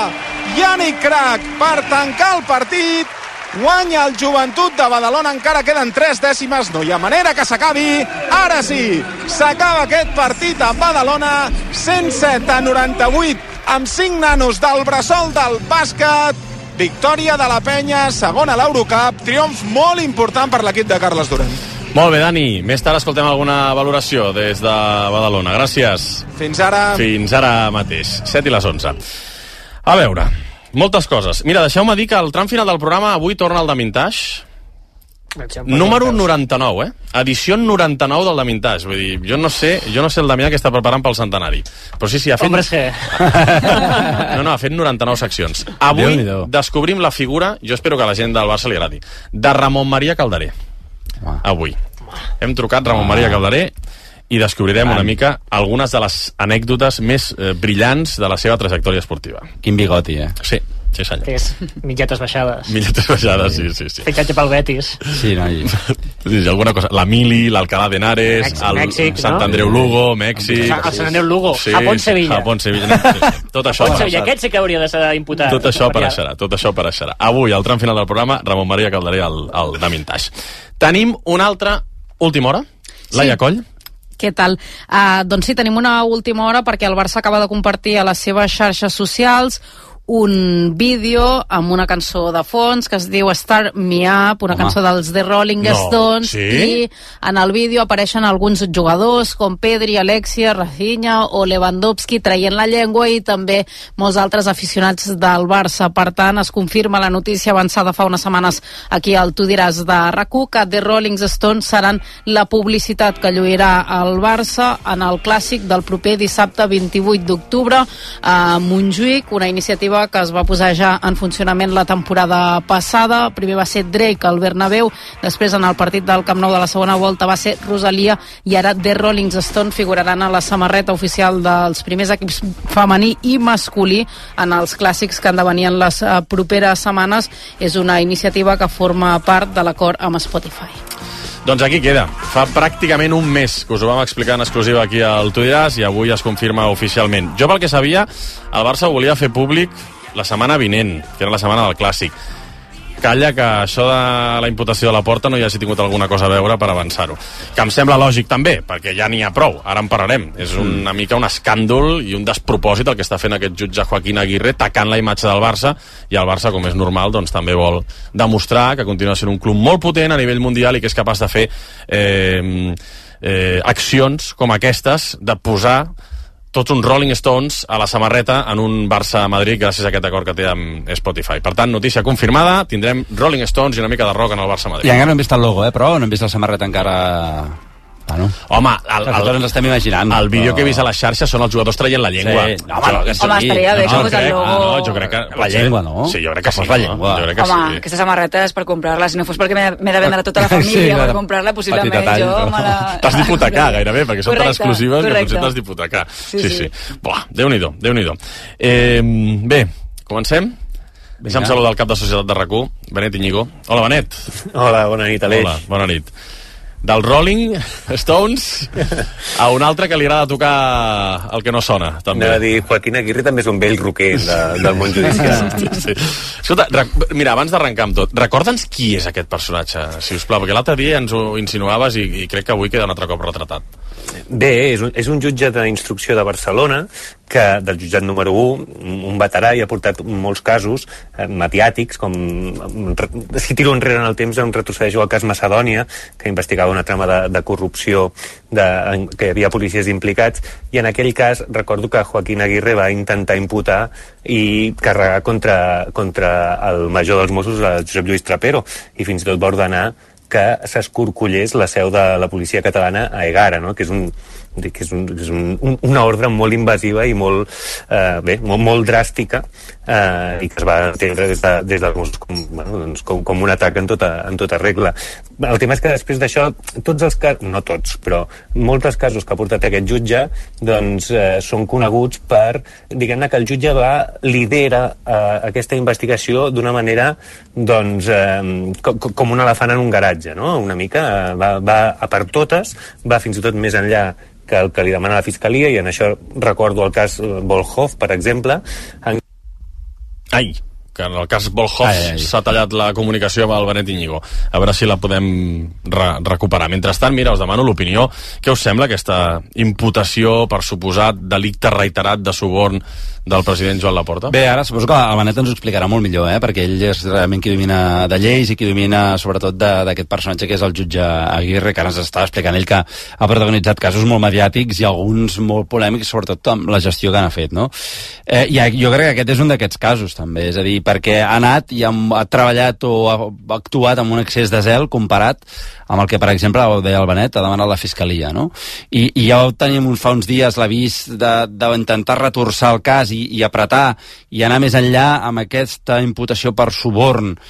F: Yannick Crac per tancar el partit. Guanya el Joventut de Badalona, encara queden tres dècimes, no hi ha manera que s'acabi. Ara sí, s'acaba aquest partit a Badalona, cent set a noranta-vuit, amb cinc nanos del bressol del bàsquet. Victòria de la penya, segona a l'Eurocup, triomf molt important per l'equip de Carles Duran.
C: Molt bé, Dani, més tard escoltem alguna valoració des de Badalona. Gràcies.
F: Fins ara.
C: Fins ara mateix, set i les onze. A veure... Moltes coses. Mira, deixeu-me dir que el tram final del programa avui torna al Damintage. Número noranta-nou, eh? Edició noranta-nou del Damintage. Vull dir, jo no sé, jo no sé el Damià que està preparant pel centenari. Però sí, sí, ha fet...
S: Hombres que...
C: No, no, ha fet noranta-nou seccions. Avui descobrim la figura, jo espero que a la gent del Barça li agradi, de Ramon Maria Calderé. Avui. Hem trucat Ramon Maria Calderé i descobrirem una mica algunes de les anècdotes més eh, brillants de la seva trajectòria esportiva.
R: Quin bigoti, eh?
C: Sí, sí senyor.
S: És mitgetes baixades.
C: Mitgetes baixades, sí, sí, sí.
S: Fitxatge pel Betis.
R: Sí, no, i...
C: Sí, sí, alguna cosa. La Mili, l'Alcalá de Henares,
S: Mèxic,
C: el
S: Mèxic,
C: Sant
S: no?
C: Andreu Lugo, Mèxic...
S: El Sant Andreu Lugo,
C: sí,
S: Japón-Sevilla.
C: Japón-Sevilla. Sí, sí. Tot això
S: Japón-Sevilla,
C: apareixerà.
S: aquest sí que hauria de ser imputat.
C: Tot això apareixerà, tot això apareixerà. Avui, al tram final del programa, Ramon Maria Calderé al, al Damintaix. Tenim una altra última hora. Laia
A: Sí.
C: Coll.
A: Què tal? Uh, doncs sí, tenim una última hora perquè el Barça acaba de compartir a les seves xarxes socials un vídeo amb una cançó de fons que es diu Start Me Up, una
T: Home.
A: cançó dels The Rolling
T: No,
A: Stones,
T: sí?
A: i en el vídeo apareixen alguns jugadors com Pedri, Alexia, Rafinha o Lewandowski traient la llengua i també molts altres aficionats del Barça. Per tant, es confirma la notícia avançada fa unes setmanes aquí al Tu diràs de RAC u que The Rolling Stones seran la publicitat que lluirà el Barça en el clàssic del proper dissabte vint-i-vuit d'octubre a Montjuïc, una iniciativa que es va posar ja en funcionament la temporada passada. Primer va ser Drake al Bernabéu, després en el partit del Camp Nou de la segona volta va ser Rosalia i ara The Rolling Stone figuraran a la samarreta oficial dels primers equips femení i masculí en els clàssics que han de venir en les uh, properes setmanes. És una iniciativa que forma part de l'acord amb Spotify.
C: Doncs aquí queda. Fa pràcticament un mes que us ho vam explicar en exclusiva aquí al Tu diràs i avui es confirma oficialment. Jo pel que sabia, el Barça ho volia fer públic la setmana vinent, que era la setmana del Clàssic. Calla que això de la imputació de la Porta no hi hagi tingut alguna cosa a veure per avançar-ho. Que em sembla lògic també, perquè ja n'hi ha prou, ara en parlarem. És una mica un escàndol i un despropòsit el que està fent aquest jutge Joaquín Aguirre, tacant la imatge del Barça, i el Barça, com és normal, doncs també vol demostrar que continua sent un club molt potent a nivell mundial i que és capaç de fer eh, eh, accions com aquestes, de posar tots uns Rolling Stones a la samarreta en un Barça-Madrid gràcies a aquest acord que té amb Spotify. Per tant, notícia confirmada, tindrem Rolling Stones i una mica de rock en el Barça-Madrid.
R: I encara no hem vist el logo, eh, però no hem vist la samarreta encara... Bueno.
C: Home, el, el,
R: el, ens estem imaginant.
C: El vídeo
R: però...
C: que he vist a les xarxes són els jugadors traient la llengua.
R: Sí. No, home,
C: jo,
R: que sí. Home, estaria bé que
C: no,
R: fos el
C: crec,
R: logo.
C: ah, no, jo crec que...
R: La llengua, no?
C: Sí, jo crec que, que sí.
R: La llengua.
C: Jo crec que
T: Home,
C: sí.
T: aquesta samarreta és per comprar-la. Si no fos perquè m'he de vendre a tota la família sí, per comprar-la, possiblement
C: tall,
T: jo me la...
C: T'has d'hipotecar gairebé, perquè són tan exclusives
T: correcte.
C: que potser t'has d'hipotecar.
T: Sí,
C: sí,
T: sí.
C: sí. Buah, Déu-n'hi-do, Déu-n'hi-do. Eh, bé, comencem? Deixa'm saludar el cap de Societat de RAC u, Benet Iñigo. Hola, Benet.
U: Hola, bona nit, Aleix.
C: Hola, bona nit. Del Rolling Stones a un altre que li agrada tocar el que no sona, també.
U: Anava a dir, Joaquín Aguirre també és un vell roquer de, del món judicial.
C: Sí, sí. Escolta, mira, abans d'arrencar amb tot, recorda'ns qui és aquest personatge, si us plau, perquè l'altre dia ens ho insinuaves i, i crec que avui queda un altre cop retratat.
U: Bé, és un, és un jutge d'instrucció de Barcelona, que del jutjat número u, un veterà, i ha portat molts casos eh, mediàtics, com si tiro enrere en el temps em retrocedeixo al cas Macedònia, que investigava una trama de, de corrupció de, en, que hi havia policies implicats, i en aquell cas recordo que Joaquín Aguirre va intentar imputar i carregar contra, contra el major dels Mossos, el Josep Lluís Trapero, i fins i tot va ordenar que s'escorcollés la seu de la policia catalana a Egara, no? que és un que és, un, és un, un, una ordre molt invasiva i molt, eh, bé, molt, molt dràstica eh, i que es va entendre des, de, des dels Mossos com, bueno, doncs, com, com un atac en tota, en tota regla. El tema és que després d'això, tots els casos, no tots, però molts dels casos que ha portat aquest jutge doncs, eh, són coneguts per, diguem-ne que el jutge va lidera eh, aquesta investigació d'una manera doncs, eh, com, com un elefant en un garatge, no? Una mica, eh, va, va a per totes, va fins i tot més enllà que el que li demana la Fiscalia, i en això recordo el cas Volhov, per exemple. En...
C: Ai, que en el cas Volhov s'ha tallat la comunicació amb el Benet Iñigo. A veure si la podem re recuperar. Mentrestant, mira, us demano l'opinió. Què us sembla aquesta imputació per suposat delicte reiterat de suborn del president Joan Laporta?
R: Bé, ara suposo que el Benet ens ho explicarà molt millor, eh? perquè ell és realment qui domina de lleis i qui domina sobretot d'aquest personatge que és el jutge Aguirre, que ara ens està explicant ell que ha protagonitzat casos molt mediàtics i alguns molt polèmics, sobretot amb la gestió que han fet, no? Eh, i jo crec que aquest és un d'aquests casos, també, és a dir, perquè ha anat i ha, ha treballat o ha actuat amb un excés de zel comparat amb el que, per exemple, deia el Benet, ha demanat la Fiscalia, no? I, i ja teníem fa uns dies l'avís d'intentar retorçar el cas i, i apretar i anar més enllà amb aquesta imputació per suborn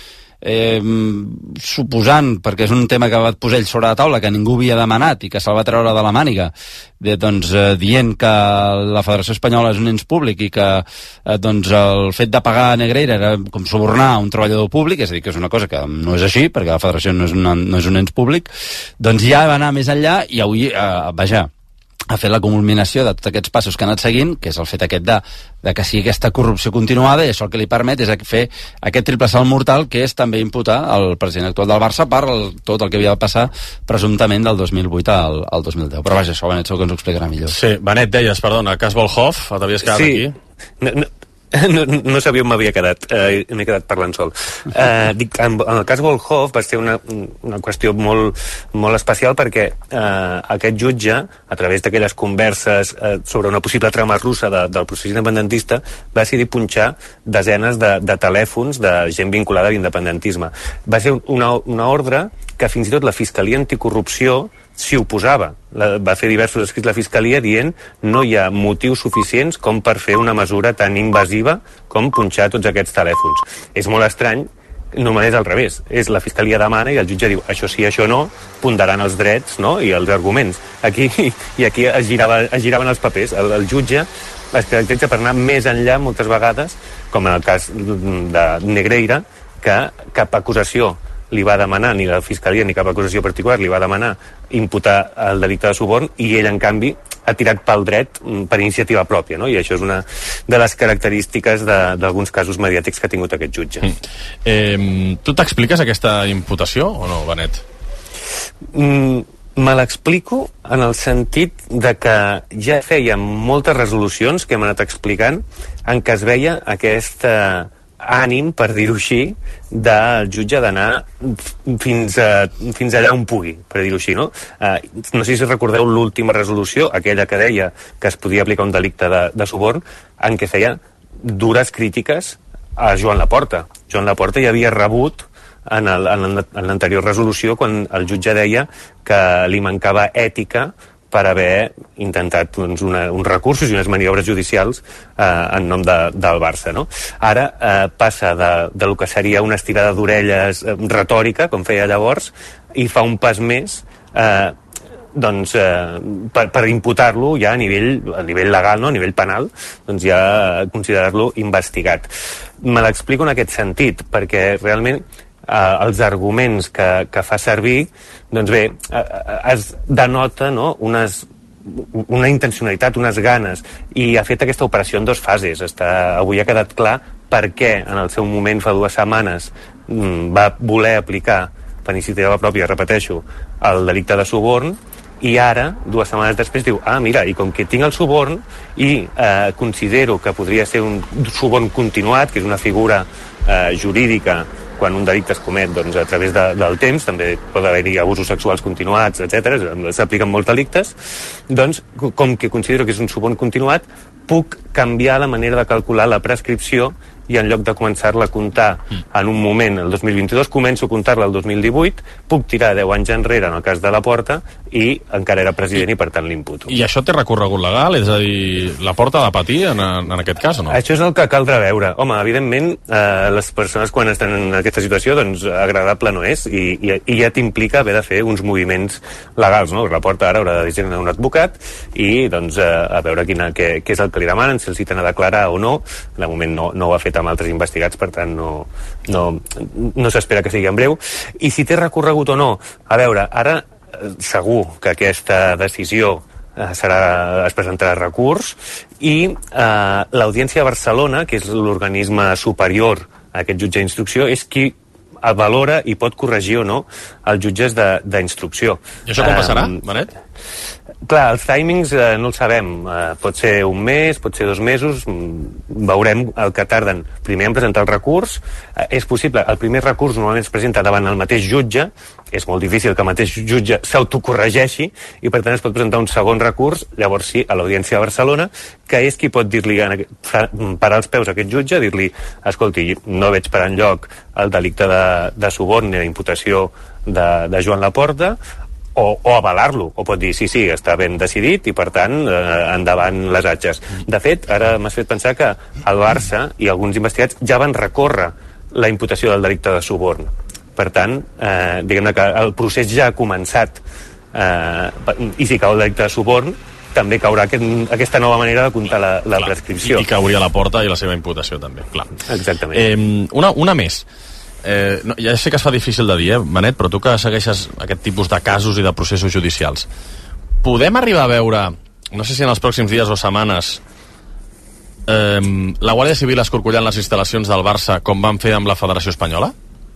R: eh, suposant, perquè és un tema que va posar ell sobre la taula, que ningú havia demanat i que se'l va treure de la màniga, de, doncs, eh, dient que la Federació Espanyola és un ens públic i que eh, doncs, el fet de pagar a Negreira era com subornar un treballador públic, és a dir, que és una cosa que no és així, perquè la Federació no és, una, no és un ens públic, doncs ja va anar més enllà i avui, eh, vaja, ha fet la culminació de tots aquests passos que ha anat seguint, que és el fet aquest de, de que sigui aquesta corrupció continuada, i això el que li permet és fer aquest triple salt mortal, que és també imputar al president actual del Barça per el, tot el que havia de passar presumptament del dos mil vuit al, al dos mil deu. Però vaja, això Benet segur que ens ho explicarà millor.
C: Sí, Benet, deies, perdona, cas Volhov, t'havies quedat
U: sí.
C: aquí?
U: No, no. No, no sabia on m'havia quedat, eh, m'he quedat parlant sol. Eh, dic, en, en el cas Volhov va ser una, una qüestió molt, molt especial perquè eh, aquest jutge, a través d'aquelles converses eh, sobre una possible trama russa de, del procés independentista, va decidir punxar desenes de, de telèfons de gent vinculada a l'independentisme. Va ser una, una ordre que fins i tot la Fiscalia Anticorrupció s'hi oposava. La, va fer diversos escrits la Fiscalia dient no hi ha motius suficients com per fer una mesura tan invasiva com punxar tots aquests telèfons. És molt estrany, normalment és al revés. És la Fiscalia demana i el jutge diu això sí, això no, ponderaran els drets, no?, i els arguments. Aquí, i aquí es, girava, es giraven els papers. El, el jutge es caracteritza per anar més enllà moltes vegades, com en el cas de Negreira, que cap acusació li va demanar, ni la Fiscalia ni cap acusació particular li va demanar imputar el delicte de suborn, i ell, en canvi, ha tirat pel dret per iniciativa pròpia, no? I això és una de les característiques d'alguns casos mediàtics que ha tingut aquest jutge.
C: Mm. Eh, tu t'expliques aquesta imputació o no, Benet?
U: Mm, me l'explico en el sentit de que ja feia moltes resolucions que hem anat explicant en què es veia aquesta ànim, per dir-ho així, del jutge d'anar fins, a, fins allà on pugui, per dir-ho així, no? Eh, no sé si recordeu l'última resolució, aquella que deia que es podia aplicar un delicte de, de suborn, en què feia dures crítiques a Joan Laporta. Joan Laporta ja havia rebut en l'anterior resolució quan el jutge deia que li mancava ètica per haver intentat doncs, una, uns recursos i unes maniobres judicials eh, en nom de, del Barça, no? Ara eh, passa de, de lo que seria una estirada d'orelles eh, retòrica, com feia llavors, i fa un pas més eh, doncs, eh, per, per imputar-lo ja a nivell, a nivell legal, no? A nivell penal, doncs ja considerar-lo investigat. Me l'explico en aquest sentit, perquè realment eh, els arguments que, que fa servir, doncs bé, eh, es denota, no?, unes, una intencionalitat, unes ganes, i ha fet aquesta operació en dues fases. Està, avui ha quedat clar per què en el seu moment, fa dues setmanes, va voler aplicar per iniciativa pròpia, repeteixo, el delicte de suborn, i ara, dues setmanes després, diu, ah, mira, i com que tinc el suborn i eh, considero que podria ser un suborn continuat, que és una figura eh, jurídica quan un delicte es comet doncs, a través de, del temps, també pot haver-hi abusos sexuals continuats, etcètera, s'apliquen molts delictes, doncs, com que considero que és un suborn continuat, puc canviar la manera de calcular la prescripció i en lloc de començar-la a comptar en un moment, el dos mil vint-i-dos, començo a comptar-la el dos mil divuit, puc tirar deu anys enrere en el cas de Laporta i encara era president i per tant l'imputo.
C: I això té recorregut legal? És a dir, Laporta ha de patir en, en aquest cas o no?
U: Això és el que caldrà veure. Home, evidentment, eh, les persones quan estan en aquesta situació, doncs agradable no és i, i, i ja t'implica haver de fer uns moviments legals, no? Laporta ara haurà de dir un advocat i doncs eh, a veure quina, què, què és el que li demanen, si el citen a declarar o no. De moment no, no ho ha fet amb altres investigats, per tant no, no, no s'espera que sigui en breu. I si té recorregut o no, a veure, ara segur que aquesta decisió eh, serà, es presentarà recurs i eh, l'Audiència de Barcelona, que és l'organisme superior a aquest jutge d'instrucció, és qui valora i pot corregir o no els jutges d'instrucció.
C: I això com passarà, Benet?
U: Clar, els timings eh, no els sabem. Eh, pot ser un mes, pot ser dos mesos, veurem el que tarden primer en presentar el recurs. Eh, és possible, el primer recurs normalment es presenta davant el mateix jutge, és molt difícil que el mateix jutge s'autocorregeixi i per tant es pot presentar un segon recurs, llavors sí, a l'Audiència de Barcelona, que és qui pot dir-li, parar els peus a aquest jutge, dir-li, escolti, no veig per enlloc el delicte de, de suborn ni la imputació de, de Joan Laporta, o, o avalar-lo, o pot dir sí, sí, està ben decidit i per tant eh, endavant les atxes. De fet, ara m'has fet pensar que el Barça i alguns investigats ja van recórrer la imputació del delicte de suborn. Per tant, eh, diguem-ne que el procés ja ha començat, eh, i si cau el delicte de suborn, també caurà aquest, aquesta nova manera de comptar la, la clar, prescripció.
C: I cauria la porta i la seva imputació també, clar.
U: Exactament.
C: Eh, una, una més. Eh, no, ja sé que es fa difícil de dir, eh, Benet, però tu que segueixes aquest tipus de casos i de processos judicials, podem arribar a veure, no sé si en els pròxims dies o setmanes, eh, la Guàrdia Civil escorcollant les instal·lacions del Barça com van fer amb la Federació Espanyola?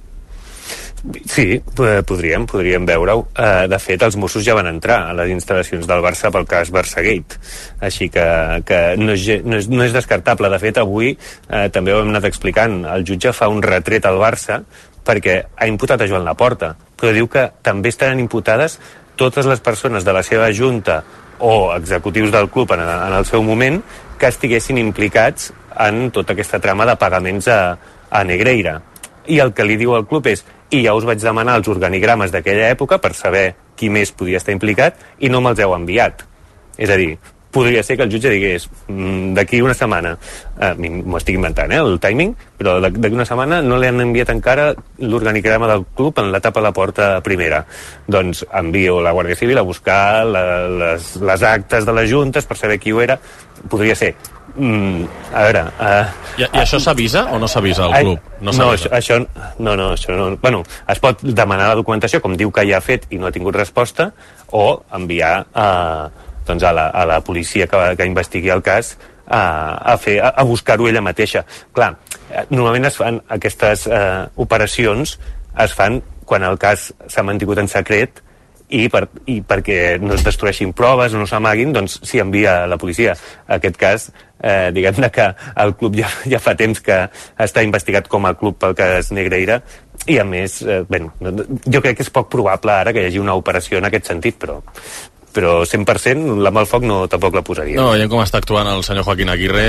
U: Sí, podríem, podríem veure-ho. De fet, els Mossos ja van entrar a les instal·lacions del Barça pel cas Barçagate, així que, que no, és, no, és, no és descartable. De fet, avui eh, també ho hem anat explicant, el jutge fa un retret al Barça perquè ha imputat a Joan Laporta, però diu que també estaran imputades totes les persones de la seva junta o executius del club en, en el seu moment que estiguessin implicats en tota aquesta trama de pagaments a, a Negreira. I el que li diu al club és: i ja us vaig demanar els organigrames d'aquella època per saber qui més podia estar implicat i no me'ls heu enviat. És a dir, podria ser que el jutge digués mmm, d'aquí una setmana, eh, m'ho estic inventant, eh, el timing, però d'aquí una setmana no li han enviat encara l'organigrama del club en l'etapa a la porta primera. Doncs envio la Guàrdia Civil a buscar la, les, les actes de les juntes per saber qui ho era. Podria ser. Mm, a veure... Uh,
C: I, I això s'avisa o no s'avisa al club?
U: No, no, això, això, no, no, això no... Bueno, es pot demanar la documentació, com diu que ja ha fet i no ha tingut resposta, o enviar a, doncs a, la, a la policia que, que investigui el cas a, a, fer, a, a buscar-ho ella mateixa. Clar, normalment es fan aquestes uh, operacions, es fan quan el cas s'ha mantingut en secret, i, per, i perquè no es destrueixin proves o no s'amaguin, doncs s'hi envia la policia. En aquest cas, eh, diguem-ne que el club ja, ja fa temps que està investigat com a club pel cas Negreira, i a més, eh, bueno, jo crec que és poc probable ara que hi hagi una operació en aquest sentit, però però cent per cent la mà al foc no, tampoc la posaria.
C: No, veient com està actuant el senyor Joaquín Aguirre,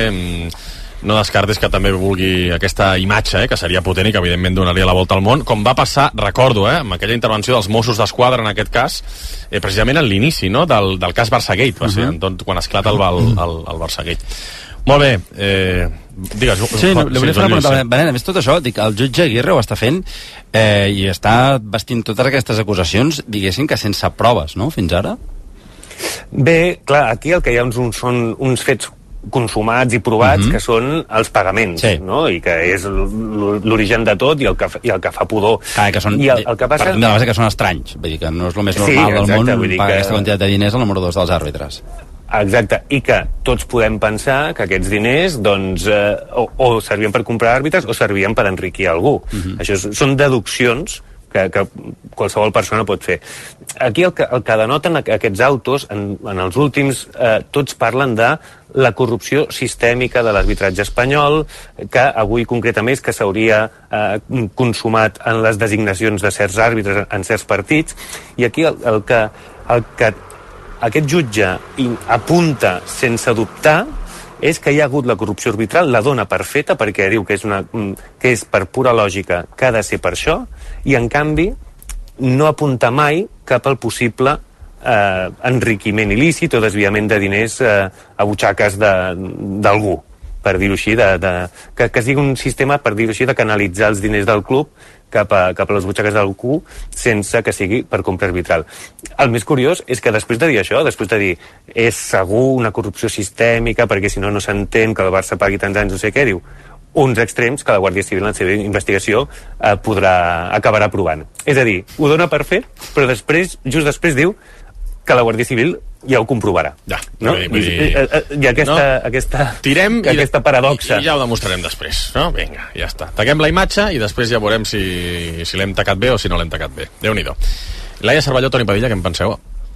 C: no descartes que també vulgui aquesta imatge, eh, que seria potent i que evidentment donaria la volta al món, com va passar, recordo, eh, amb aquella intervenció dels Mossos d'Esquadra en aquest cas, eh, precisament en l'inici, no?, del, del cas Barçagate, va ser, uh -huh. tot, quan esclata el, el, el, el Barçagate. Molt bé, eh, digues...
R: Sí, no, li volia fer una pregunta. Benet, a més tot això, dic, el jutge Aguirre ho està fent eh, i està vestint totes aquestes acusacions, diguéssim que sense proves, no?, fins ara?
U: Bé, clar, aquí el que hi ha uns, són uns fets consumats i provats, uh-huh. que són els pagaments, sí. no? I que és l'origen de tot i el que, i el que fa pudor.
R: Ah, que són,
U: I el, el que passa...
R: Partim de la base que són estranys, vull dir que no és el més normal sí, exacte, del món pagar que... aquesta quantitat de diners al número dos dels àrbitres.
U: Exacte, i que tots podem pensar que aquests diners doncs, eh, o, o servien per comprar àrbitres o servien per enriquir algú. Uh-huh. Això és, són deduccions que, que qualsevol persona pot fer. Aquí el que, el que denoten aquests autos, en, en els últims, eh, tots parlen de la corrupció sistèmica de l'arbitratge espanyol, que avui concretament és que s'hauria eh, consumat en les designacions de certs àrbitres en certs partits, i aquí el, el, que, el que aquest jutge apunta sense dubtar és que hi ha hagut la corrupció arbitral, la dona per feta perquè diu que és, una, que és per pura lògica que ha de ser per això, i en canvi no apunta mai cap al possible eh, enriquiment il·lícit o desviament de diners eh, a butxaques d'algú, per dir-ho així, de, de, que, que sigui un sistema, per dir-ho així, de canalitzar els diners del club cap a, cap a les butxaques d'algú sense que sigui per compra arbitral. El més curiós és que després de dir això, després de dir és segur una corrupció sistèmica perquè si no no s'entén que el Barça pagui tants anys no sé què, diu uns extrems que la Guàrdia Civil en la seva investigació eh, podrà acabarà provant. És a dir, ho dona per fet, però després, just després diu que la Guàrdia Civil ja ho comprovarà. Ja, no? Dir, dir... I, i, i aquesta, no? aquesta,
C: Tirem
U: aquesta
C: i,
U: paradoxa.
C: I ja ho demostrarem després, no? Vinga, ja està. Taquem la imatge i després ja veurem si, si l'hem tacat bé o si no l'hem tacat bé. Déu-n'hi-do. Laia Cervelló, Toni Padilla, què en penseu?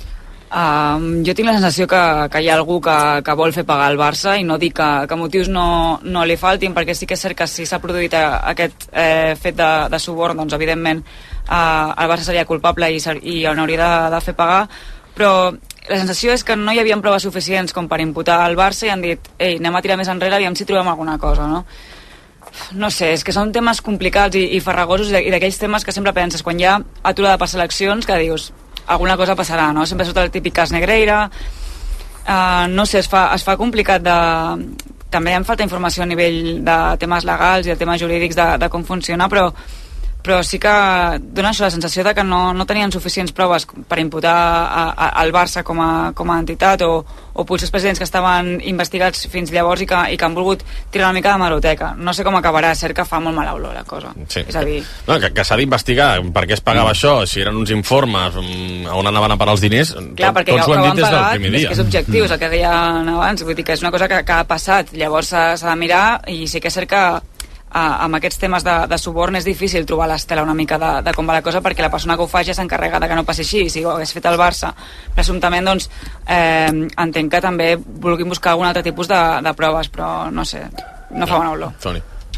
T: Uh, jo tinc la sensació que, que hi ha algú que, que vol fer pagar el Barça i no dic que, que motius no, no li faltin, perquè sí que és cert que si s'ha produït aquest eh, fet de, de suborn, doncs evidentment uh, el Barça seria culpable i, i n'hauria de, de fer pagar, però la sensació és que no hi havia proves suficients com per imputar al Barça i han dit, ei, anem a tirar més enrere, aviam si trobem alguna cosa, no? No sé, és que són temes complicats i, i farragosos i d'aquells temes que sempre penses quan hi ha aturada per seleccions que dius, alguna cosa passarà, no? Sempre sota el típic cas Negreira, uh, no sé, es fa, es fa complicat de, també em falta informació a nivell de temes legals i de temes jurídics de, de com funciona, però però sí que dona això la sensació de que no, no tenien suficients proves per imputar a, a, al Barça com a, com a entitat, o, o potser els presidents que estaven investigats fins llavors i que, i que han volgut tirar una mica de maroteca. No sé com acabarà, cert que fa molt mala olor la cosa.
C: Sí.
T: És a dir...
C: No, que, que s'ha d'investigar per què es pagava mm. això, si eren uns informes, on anaven a parar els diners.
T: Clar,
C: tot,
T: perquè
C: tots
T: que,
C: ho hem
T: que
C: dit des del
T: pagat,
C: primer dia.
T: És que és objectiu, és el que deien abans, vull dir que és una cosa que, que ha passat, llavors s'ha de mirar, i sí que és cert que Uh, amb aquests temes de, de suborn és difícil trobar l'estela una mica de, de com va la cosa, perquè la persona que ho fa ja s'encarrega de que no passi així. Si ho hagués fet el Barça presumptament, doncs eh, entenc que també vulguin buscar algun altre tipus de, de proves, però no sé, no fa bona olor.
C: Toni.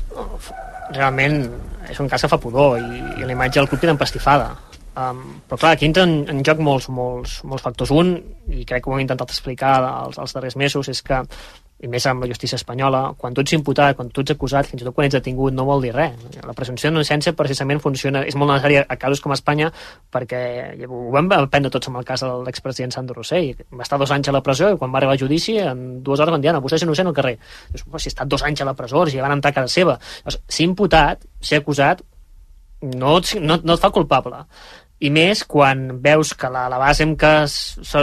S: Realment és un cas que fa pudor, i, i la imatge del club queda empastifada. Um, però clar, aquí entren en joc molts, molts, molts factors. Un, i crec que ho hem intentat explicar els, els darrers mesos, és que, i més amb la justícia espanyola, quan tu ets imputat, quan tu ets acusat, fins i tot quan ets detingut, no vol dir res. La presumpció d'innocència precisament funciona, és molt necessària a casos com a Espanya, perquè ho vam aprendre tots amb el cas de l'expresident Sandro Rosell. Va estar dos anys a la presó, i quan va arribar a judici, en dues hores van dir, no, vostè és innocent al carrer. Dius, si ha estat dos anys a la presó, si van entrar a casa seva. Llavors, ser imputat, ser acusat, no, no, no et fa culpable. I més quan veus que la, la base en què es,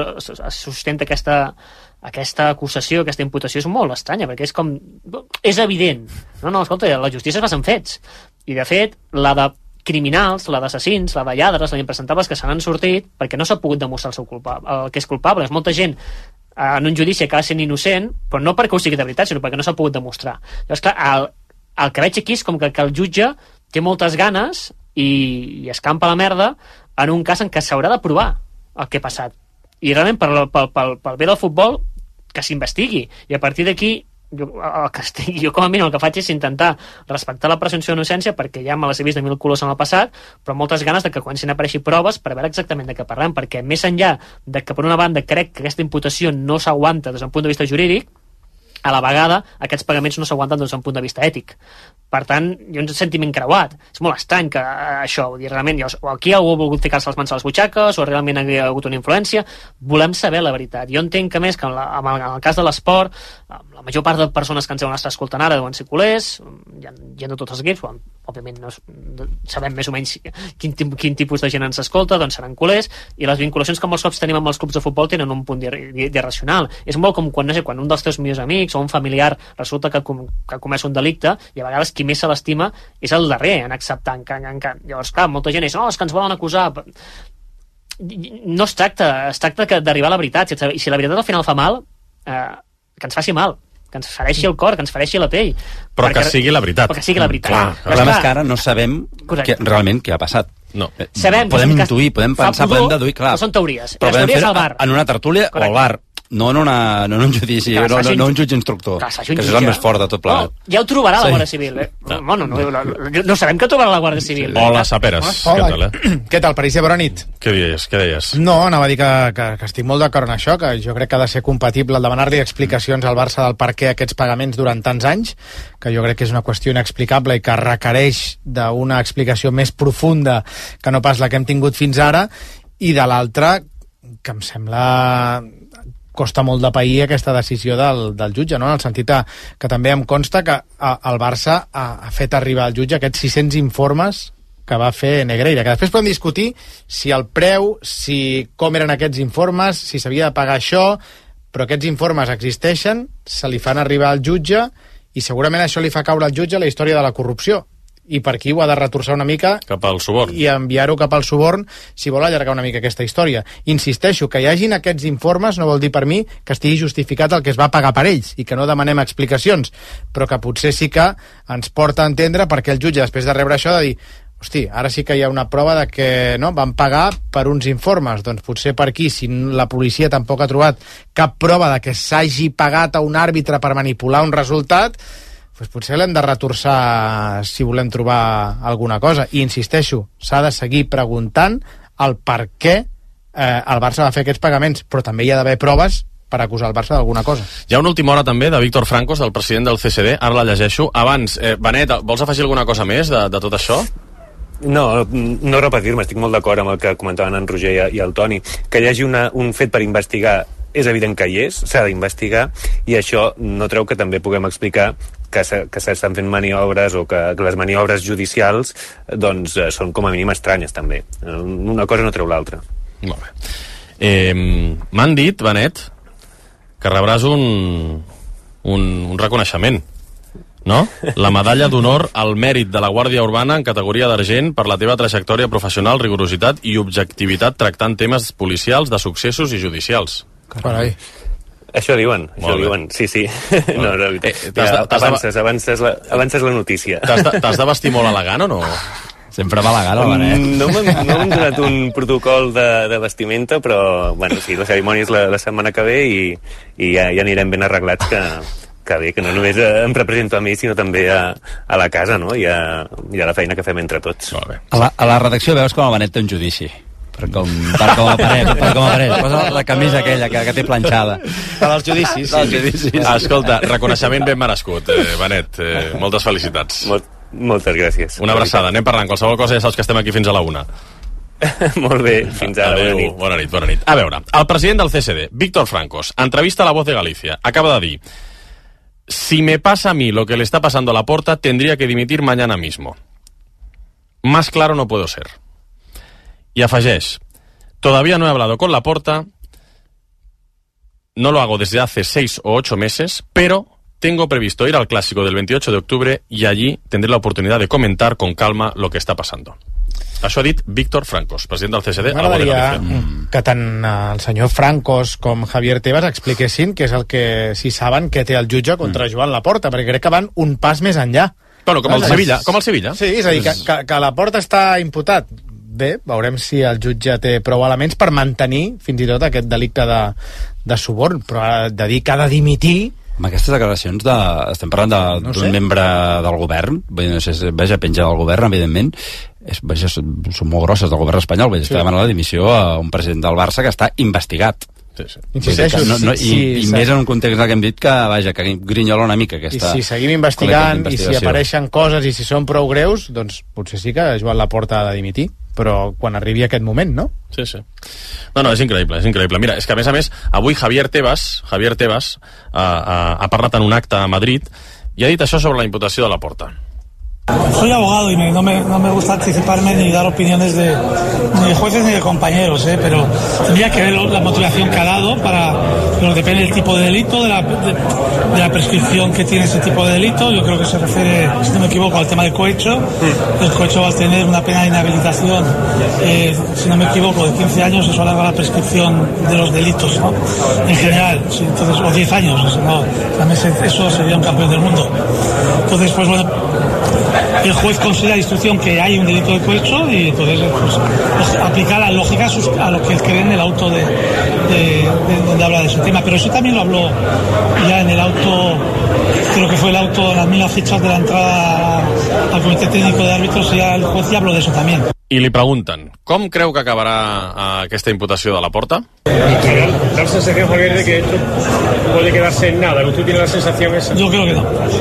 S: es sustenta aquesta aquesta acusació, aquesta imputació és molt estranya, perquè és com... és evident. No, no, escolta, la justícia es basa en fets. I, de fet, la de criminals, la d'assassins, la de lladres, la d'impresentables que se n'han sortit perquè no s'ha pogut demostrar el seu culpable, el que és culpable. És molta gent en un judici acaba sent innocent, però no perquè ho sigui de veritat, sinó perquè no s'ha pogut demostrar. Llavors, clar, el, el que veig aquí és com que, que el jutge té moltes ganes i, i escampa la merda en un cas en què s'haurà de provar el que ha passat. I realment, pel, pel, pel, pel bé del futbol, que s'investigui, i a partir d'aquí jo, el que estigui, jo com a mínim el que faig és intentar respectar la presumpció d'innocència, perquè ja me les he vist de mil colors en el passat, però moltes ganes de que comencin a aparèixer proves per veure exactament de què parlem, perquè més enllà de que per una banda crec que aquesta imputació no s'aguanta des d'un punt de vista jurídic, a la vegada aquests pagaments no s'aguanten des d'un punt de vista ètic. Per tant, hi ha un sentiment creuat. És molt estrany que això, vull dir, realment, o aquí algú ha volgut ficar-se les mans a les butxaques, o realment hi ha hagut una influència. Volem saber la veritat. Jo entenc que més que en, la, en, el, en el cas de l'esport, la major part de persones que ens deuen estar escoltant ara deuen ser culers, hi ha, hi ha de tots els equips, però, òbviament no, sabem més o menys quin, quin tipus de gent ens escolta, doncs seran culers, i les vinculacions que molts cops tenim amb els clubs de futbol tenen un punt d'irracional. És molt com quan, no sé, quan un dels teus millors amics o un familiar resulta que, com, que comeix un delicte, i a vegades qui més se l'estima és el darrer en acceptar. En, en, en, llavors, clar, molta gent és, no, és que ens volen acusar. No es tracta, es tracta d'arribar a la veritat, i si la veritat al final fa mal, eh, que ens faci mal, que ens fereixi el cor, que ens fereixi la pell.
C: Però perquè, que sigui la veritat.
T: Però que sigui la veritat.
R: Clar, el problema és que ara no sabem que, realment què ha passat.
C: No.
R: Sabem, podem intuir, podem pensar, podem deduir, clar.
T: Però són teories.
R: Però
T: les teories
R: al bar. En una tertúlia o al bar. No en, una, no en un judici, clar, no, no, no un jutge instructor, clar, que això és el més fort de tot plegat.
T: No, ja ho trobarà sí. la Guàrdia Civil. Eh? No. Bueno, no, no, no sabem que trobarà la Guàrdia Civil.
C: Hola, Saperes.
D: Hola.
C: Què tal, eh?
D: Què tal, Parícia? Bona nit.
C: Què deies? Què deies?
D: No, anava a dir que, que, que estic molt d'acord en això, que jo crec que ha de ser compatible el demanar-li explicacions al Barça del per què aquests pagaments durant tants anys, que jo crec que és una qüestió inexplicable i que requereix d'una explicació més profunda que no pas la que hem tingut fins ara, i de l'altra, que em sembla... costa molt de pair aquesta decisió del, del jutge, no? En el sentit que també em consta que a, el Barça ha, ha fet arribar al jutge aquests sis-cents informes que va fer Negreira, que després podem discutir si el preu, si com eren aquests informes, si s'havia de pagar això, però aquests informes existeixen, se li fan arribar al jutge i segurament això li fa caure al jutge la història de la corrupció. I per aquí ho ha de retorçar una mica
C: cap al suborn
D: i enviar-ho cap al suborn si vol allargar una mica aquesta història. Insisteixo, que hi hagin aquests informes no vol dir per mi que estigui justificat el que es va pagar per ells i que no demanem explicacions, però que potser sí que ens porta a entendre perquè el jutge, després de rebre això, ha de dir hosti, ara sí que hi ha una prova de que no, van pagar per uns informes. Doncs potser per aquí, si la policia tampoc ha trobat cap prova de que s'hagi pagat a un àrbitre per manipular un resultat, doncs potser l'hem de retorçar si volem trobar alguna cosa. I insisteixo, s'ha de seguir preguntant el per què eh, el Barça va fer aquests pagaments, però també hi ha d'haver proves per acusar el Barça d'alguna cosa.
C: Hi ha una última hora també de Víctor Francos, del president del C C D, ara la llegeixo. Abans, eh, Benet, vols afegir alguna cosa més de, de tot això?
U: No, no repetir-me, estic molt d'acord amb el que comentaven en Roger i el Toni. Que hi hagi una, un fet per investigar és evident que hi és, s'ha d'investigar, i això no treu que també puguem explicar que s'estan fent maniobres o que, que les maniobres judicials doncs, són com a mínim estranyes també. Una cosa no treu l'altra.
C: Molt bé. Eh, M'han dit, Benet, que rebràs un, un, un reconeixement, no? La medalla d'honor al mèrit de la Guàrdia Urbana en categoria d'argent per la teva trajectòria professional, rigorositat i objectivitat tractant temes policials, de successos i judicials.
D: Carai.
U: Això diuen, això diuen, sí, sí. No, no, eh, ja, avances, avances, la, avances la notícia.
C: T'has de, de vestir molt elegant o no?
R: Sempre va elegant, el Benet.
U: No m'han no donat un protocol de, de vestimenta, però, bueno, sí, la cerimònia és la, la setmana que ve i, i ja, ja anirem ben arreglats que... que bé, que no només em represento a mi, sinó també a, a la casa, no? I a, i a la feina que fem entre tots.
C: Molt bé.
R: A la, a la redacció veus com el Benet té un judici. Per com, per com apareix, per com apareix. Posa la camisa aquella que, que té planxada.
D: Per als judicis.
R: Sí. Dels judicis.
C: Escolta, reconeixement ben merescut, eh, Benet. Eh, moltes felicitats.
U: Molt, moltes gràcies.
C: Una abraçada. Anem parlant. Qualsevol cosa ja saps que estem aquí fins a la una.
U: Molt bé, fins ara.
C: Adéu, bona nit. bona nit, bona nit. A veure, el president del C S D, Víctor Francos, entrevista a La Voz de Galicia, acaba de dir: si me pasa a mí lo que le está pasando a Laporta, tendría que dimitir mañana mismo. Más claro no puedo ser. Y afegeix: todavía no he hablado con Laporta, no lo hago desde hace seis o ocho meses, pero tengo previsto ir al clásico del veintiocho de octubre y allí tendré la oportunidad de comentar con calma lo que está pasando. Això ha dit Víctor Francos, president del C S D a La Voz de Galicia.
D: Que tant el senyor Francos com Javier Tebas expliquessin què és el que, si saben, què té el jutge contra mm. Joan Laporta, perquè crec que van un pas més enllà.
C: Bueno, com el Sevilla, com el Sevilla.
D: Sí, és a dir, que, que, que Laporta està imputat. Bé, veurem si el jutge té prou elements per mantenir fins i tot aquest delicte de, de suborn, però de dir que ha de dimitir...
R: Amb aquestes declaracions de, estem parlant d'un no sé. membre del govern, no sé, veja, penja del govern, evidentment, és, veja, són molt grosses del govern espanyol, veja, sí. Està demanant la dimissió a un president del Barça que està investigat.
C: Sí, sí.
D: Insisteixo,
R: no, no,
D: sí,
R: i,
D: sí,
R: i més en un context que hem dit que, vaja, que grinyola una mica aquesta...
D: I si seguim investigant i si apareixen coses i si són prou greus, doncs potser sí que Joan Laporta ha de dimitir, però quan arribi aquest moment, no?
C: Sí, sí. No, no, és increïble, és increïble. Mira, és que a més a més, avui Javier Tebas, Javier Tebas uh, uh, ha parlat en un acte a Madrid i ha dit això sobre la imputació de Laporta.
H: Soy abogado y me, no, me, no me gusta anticiparme ni dar opiniones de, ni de jueces ni de compañeros, ¿eh? Pero tendría que ver la motivación que ha dado para, pero depende del tipo de delito, de la, de, de la prescripción que tiene ese tipo de delito. Yo creo que se refiere, si no me equivoco, al tema del cohecho. El cohecho va a tener una pena de inhabilitación, eh, si no me equivoco, de quince años, eso alarga la prescripción de los delitos, ¿no? En general, sí, entonces, o diez años, eso, no, también se, eso sería un campeón del mundo. Entonces, pues bueno, el juez considera la instrucción que hay un delito de cohecho y entonces pues, pues, aplica la lógica a lo que cree en el auto de, de, de donde habla de ese tema. Pero eso también lo habló ya en el auto, creo que fue el auto, las mil fichas de la entrada al Comité Técnico de Árbitros, y ya el juez ya habló de eso también.
C: I li pregunten, com creu que acabarà uh, aquesta imputació de Laporta?
V: Da la sensación, Javier, de que esto puede quedarse en nada. ¿Usted tiene la sensación esa?
H: Yo creo que no.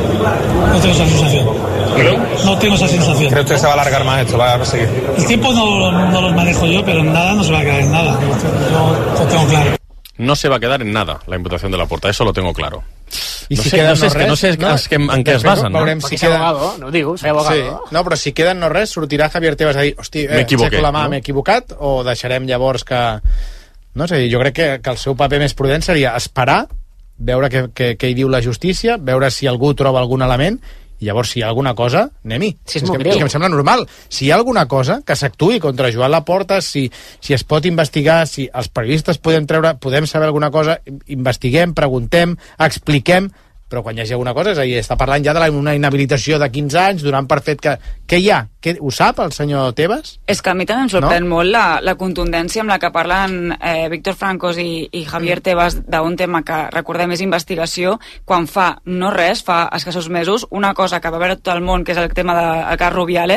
H: No tengo esa sensación.
V: ¿Perdón?
H: No tengo esa sensación.
V: ¿Cree usted que se va a alargar más esto? ¿Va a seguir?
H: El tiempo no, no lo manejo yo, pero en nada no se va a quedar en nada. Yo lo tengo claro.
C: No se va a quedar en nada la imputación de Laporta, eso lo tengo claro.
D: I
C: no
D: si
C: sé,
D: queden
C: no sé,
D: no res,
C: no sé
D: no?
C: Es que, en què es basen, no?
D: Veurem si queda...
S: abogado, no digo, soy abogado.
D: Sí. No, però si queden no res, sortirà Javier Tebas a dir, hosti, eh, aixeco la mà, no? M'he equivocat, o deixarem llavors que... No sé, jo crec que, que el seu paper més prudent seria esperar, veure què, què, què hi diu la justícia, veure si algú troba algun element, i llavors si hi ha alguna cosa, anem-hi.
S: Si és
D: és,
S: molt
D: que,
S: greu.
D: és que em sembla normal. Si hi ha alguna cosa, que s'actuï contra Joan Laporta, si, si es pot investigar, si els periodistes podem treure, podem saber alguna cosa, investiguem, preguntem, expliquem, però quan hi hagi alguna cosa, és a dir, està parlant ja d'una inhabilitació de quinze anys, donant per fet que... Què hi ha? Què, ho sap el senyor Tebas?
T: És que a mi també em sorprèn no? molt la, la contundència amb la que parlen eh, Víctor Francos i, i Javier Tebas d'un tema que, recordem, és investigació, quan fa no res, fa escassos mesos, una cosa que va veure tot el món, que és el tema del cas Rubiales,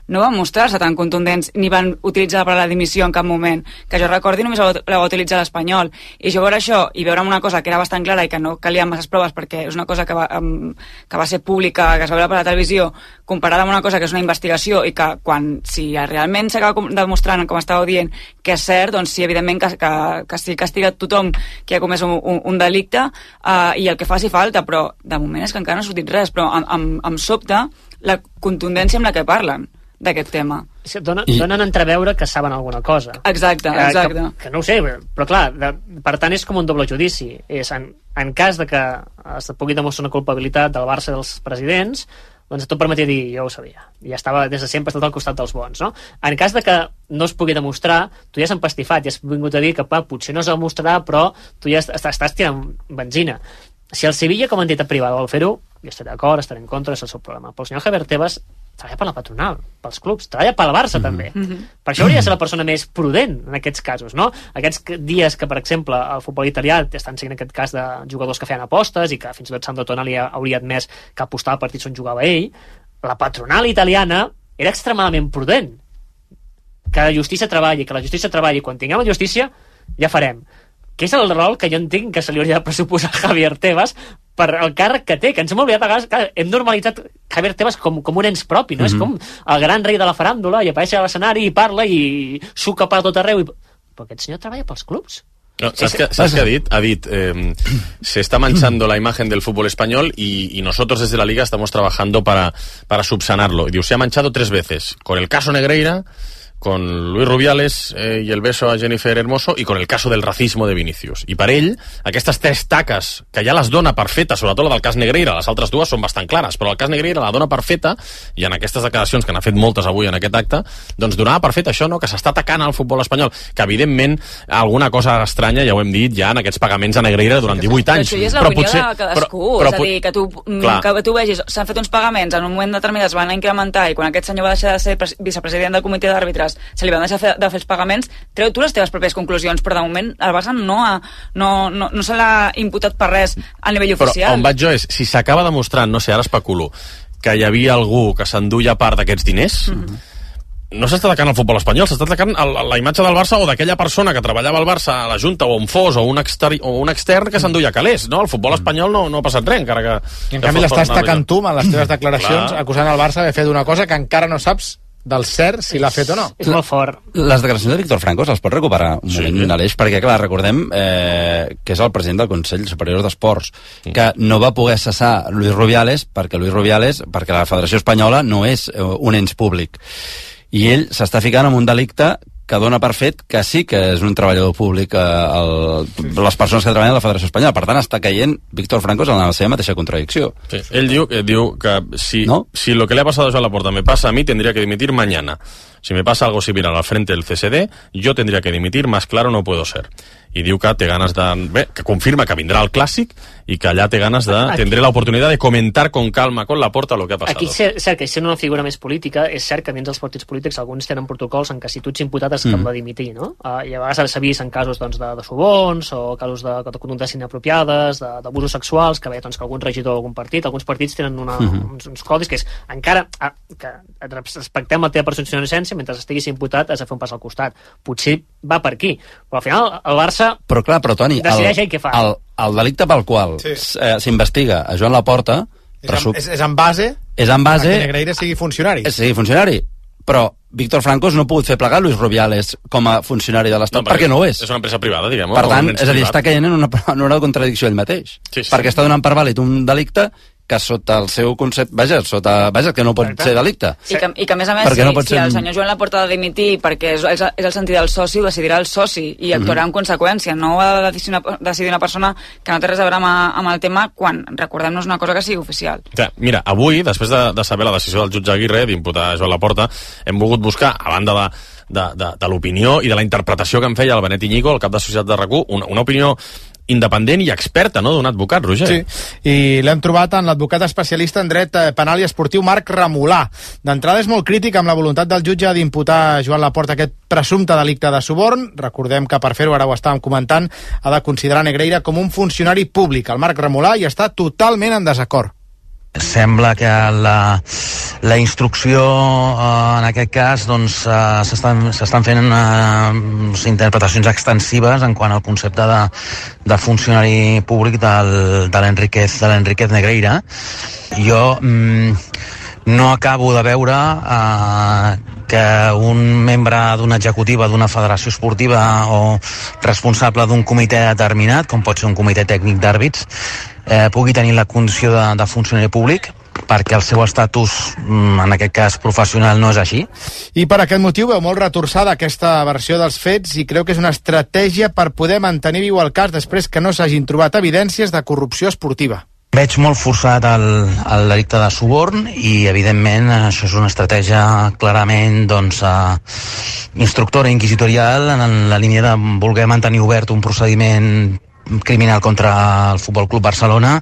T: no van mostrar-se tan contundents ni van utilitzar la paraula dimissió en cap moment, que jo recordi només la va utilitzar l'Espanyol, i jo veure això i veure una cosa que era bastant clara i que no calien masses proves perquè és una cosa que va, um, que va ser pública, que es va veure per la televisió, comparada amb una cosa que és una investigació i que quan, si realment s'acaba demostrant, com estàveu dient, que és cert, doncs sí, evidentment que, que, que sí castiga tothom que ha comès un, un, un delicte uh, i el que faci falta, però de moment és que encara no ha sortit res, però em, em, em sobta la contundència amb la que parlen d'aquest tema.
S: Dona, I... Donen a entreveure que saben alguna cosa.
T: Exacte, exacte.
S: Que, que no ho sé, però clar, de, per tant és com un doble judici. És en, en cas de que es pugui demostrar una culpabilitat del Barça dels presidents, doncs tu permetia dir, jo ho sabia. Ja estava des de sempre estat al costat dels bons, no? En cas de que no es pugui demostrar, tu ja has empastifat, ja has vingut a dir que pa, potser no es demostrarà, però tu ja estàs, estàs tirant benzina. Si el Sevilla com a entitat privada vol fer-ho, jo estaré d'acord, estaré en contra, és el seu problema. Però el senyor Javier Tebas treballa per la patronal, pels clubs, treballa pel Barça mm-hmm. també. Mm-hmm. Per això hauria de ser la persona més prudent en aquests casos, no? Aquests dies que, per exemple, el futbol italià estan seguint aquest cas de jugadors que feien apostes i que fins i tot Sandro Tonali hauria admès que apostava partits on jugava ell, la patronal italiana era extremadament prudent. Que la justícia treballi, que la justícia treballi. Quan tinguem la justícia, ja farem. Que és el rol que jo entenc que se li hauria de pressuposar a Javier Tebas per el càrrec que té, que ens hem oblidat a vegades, clar, hem normalitzat Javier Tebas com, com un ens propi, no? Mm-hmm. És com el gran rei de la faràndula, i apareix a l'escenari i parla i suca per tot arreu, i... però aquest senyor treballa pels clubs.
C: No, ¿sabes, qué, ¿Sabes qué ha dit? Ha dit, eh, se está manchando la imagen del fútbol español y, y nosotros desde la Liga estamos trabajando para, para subsanarlo. Y diu, se ha manchado tres veces, con el caso Negreira, con Luis Rubiales eh, i el beso a Jennifer Hermoso i con el caso del racismo de Vinicius. I per ell, aquestes tres taques, que ja les dona per feta, sobretot la del cas Negreira, les altres dues són bastant clares, però el cas Negreira la dona per feta, i en aquestes declaracions, que n'ha fet moltes avui en aquest acte, doncs donava per fet això, no?, que s'està atacant al futbol espanyol, que evidentment alguna cosa estranya, ja ho hem dit, ja en aquests pagaments a Negreira durant divuit anys.
T: Però això ja és l'opinió potser... de cadascú, però, però, és a dir, que tu, que tu vegis, s'han fet uns pagaments, en un moment determinat es van incrementar, i quan aquest senyor va deixar de ser vicepresident del comitè d'àrbitres se li van deixar de fer els pagaments, treu tu les teves pròpies conclusions, però de moment el Barça no, ha, no, no, no se l'ha imputat per res a nivell oficial.
C: Però on vaig jo és, si s'acaba demostrant, no sé, ara especulo, que hi havia algú que s'enduia part d'aquests diners, mm-hmm. no s'està atacant el futbol espanyol, s'està atacant el, la imatge del Barça o d'aquella persona que treballava al Barça a la Junta o on fos, o un, exteri, o un extern que s'enduia calés, no? El futbol espanyol no, no ha passat res, encara que...
D: I en canvi l'estàs tacant tu en les teves declaracions, acusant el Barça d'haver fet una cosa que encara no saps del cert si l'ha fet o no.
S: És molt fort.
R: Les declaracions de Víctor Franco se'ls pot recuperar un moment, sí. Aleix, perquè, clar, recordem eh, que és el president del Consell Superior d'Esports, que no va poder cessar Luis Rubiales perquè Luis Rubiales, perquè la Federació Espanyola no és eh, un ens públic. I ell s'està ficant en un delicte que dona per fet que sí que és un treballador públic eh, el, les persones que treballen a la Federació Espanyola. Per tant, està caient Víctor Franco en la seva mateixa contradicció.
C: Sí. Ell diu, eh, diu que si, ¿no? si lo que le ha pasado a Joan Laporta me pasa a mí, tendría que dimitir mañana. Si me pasa algo similar al frente del C S D, yo tendría que dimitir, más claro no puedo ser. I diu que té ganes de... Bé, que confirma que vindrà al Clàssic i que allà té ganes de... Aquí, tendré la oportunidad de comentar con calma con Laporta lo que ha pasado.
S: Aquí és cert que sent una figura més política, és cert que dins dels partits polítics alguns tenen protocols en què si tu ets imputat has mm. de dimitir, no? Uh, I a vegades s'ha vist en casos doncs, de, de subons o casos de, de conductes inapropiades, d'abusos sexuals, que ve doncs, que algun regidor d'algun partit, alguns partits tenen una, mm -hmm. uns, uns codis que és encara uh, que respectem la teva presumpció d'innocència, mentre estiguis imputat has de fer un pas al costat. Potser va per aquí, però al final el Barça
R: però clar, però Toni,
S: decideix el, què fa.
R: El, el delicte pel qual s'investiga sí. eh, a Joan Laporta
D: és, presup... és, és en base
R: és en base
D: que Negreira sigui funcionari
R: és, sigui funcionari, però Víctor Franco no ha pogut fer plegar Luis Rubiales com a funcionari de l'Estat, no, perquè, perquè no ho és.
C: És una empresa privada, diguem-ho.
R: Per tant, és a dir, està caient en una, en una contradicció ell mateix. Sí, sí. Perquè està donant per vàlid un delicte que sota el seu concepte, vaja, sota, vaja, que no pot ser delicte.
T: I que, i que a més a més, si, no si el senyor Joan Laporta ha de dimitir perquè és, és, és el sentit del soci, ho decidirà el soci i actuarà mm-hmm. en conseqüència. No ho ha de decidir una, decidir una persona que no té res a veure amb, amb el tema quan, recordem-nos, una cosa que sigui oficial.
C: Ja, mira, avui, després de, de saber la decisió del jutge Aguirre d'imputar Joan Laporta, hem volgut buscar, a banda de de, de, de l'opinió i de la interpretació que en feia el Benet Iñigo, el cap de societat de RAC u, una, una opinió independent i experta, no?, d'un advocat, Roger.
D: Sí, i l'hem trobat en l'advocat especialista en dret penal i esportiu Marc Remolà. D'entrada és molt crític amb la voluntat del jutge d'imputar a Joan Laporta aquest presumpte delicte de suborn. Recordem que per fer-ho, ara ho estàvem comentant, ha de considerar Negreira com un funcionari públic. El Marc Remolà hi està totalment en desacord.
G: Sembla que la, la instrucció eh, en aquest cas doncs, eh, s'estan, s'estan fent eh, interpretacions extensives en quant al concepte de, de funcionari públic del, de l'Enriquez de l'Enriquez Negreira. Jo mm, no acabo de veure eh, que un membre d'una executiva d'una federació esportiva o responsable d'un comitè determinat, com pot ser un comitè tècnic d'àrbits, eh, pugui tenir la condició de, de funcionari públic, perquè el seu estatus, en aquest cas professional, no és així.
D: I per aquest motiu veu molt retorçada aquesta versió dels fets i creu que és una estratègia per poder mantenir viu el cas després que no s'hagin trobat evidències de corrupció esportiva.
G: Veig molt forçat el, el delicte de suborn i, evidentment, això és una estratègia clarament doncs, uh, instructora, inquisitorial, en la línia de voler mantenir obert un procediment criminal contra el Futbol Club Barcelona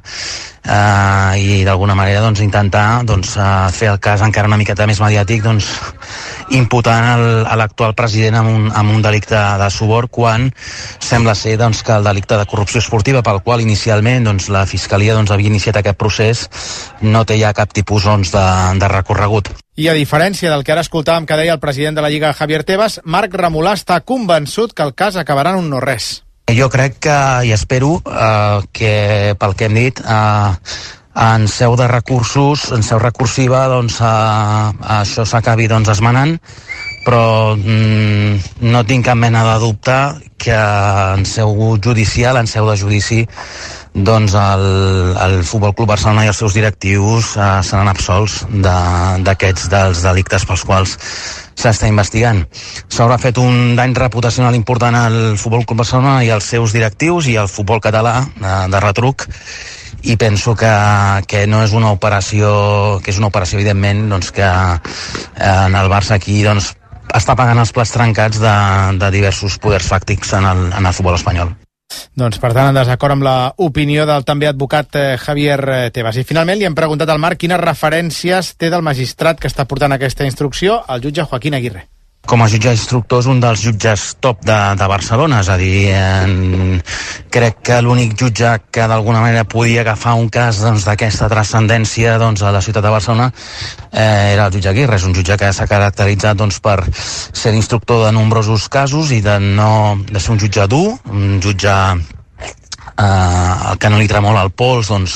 G: eh, i d'alguna manera doncs, intentar doncs, uh, fer el cas encara una miqueta més mediàtic, doncs, imputant el, a l'actual president amb un, amb un delicte de suborn, quan sembla ser doncs, que el delicte de corrupció esportiva, pel qual inicialment doncs, la Fiscalia doncs, havia iniciat aquest procés, no té ja cap tipus doncs, de, de recorregut.
D: I a diferència del que ara escoltàvem que deia el president de la Lliga, Javier Tebas, Marc Ramolà està convençut que el cas acabarà en un no-res.
G: Jo crec que, i espero, eh, que pel que hem dit, eh, en seu de recursos, en seu recursiva, doncs, eh, això s'acabi doncs, esmenant, però mm, no tinc cap mena de dubte que en seu judicial, en seu de judici, doncs el, el Futbol Club Barcelona i els seus directius eh, seran absolts d'aquests dels delictes pels quals s'està investigant. S'haurà fet un dany reputacional important al Futbol Club Barcelona i als seus directius i al futbol català de, de retruc, i penso que, que no és una operació, que és una operació evidentment doncs, que eh, en el Barça aquí doncs, està pagant els plats trencats de, de diversos poders fàctics en el, en el futbol espanyol.
D: Doncs, per tant, en desacord amb l'opinió del també advocat eh, Javier Tebas. I finalment li hem preguntat al Marc quines referències té del magistrat que està portant aquesta instrucció, el jutge Joaquín Aguirre.
G: Com a jutge instructor és un dels jutges top de, de Barcelona, és a dir, eh, crec que l'únic jutge que d'alguna manera podia agafar un cas doncs, d'aquesta transcendència doncs, a la ciutat de Barcelona eh, era el jutge Aguirre. És un jutge que s'ha caracteritzat doncs, per ser instructor de nombrosos casos i de, no, de ser un jutge dur, un jutge Uh, el que no li tremola el pols doncs,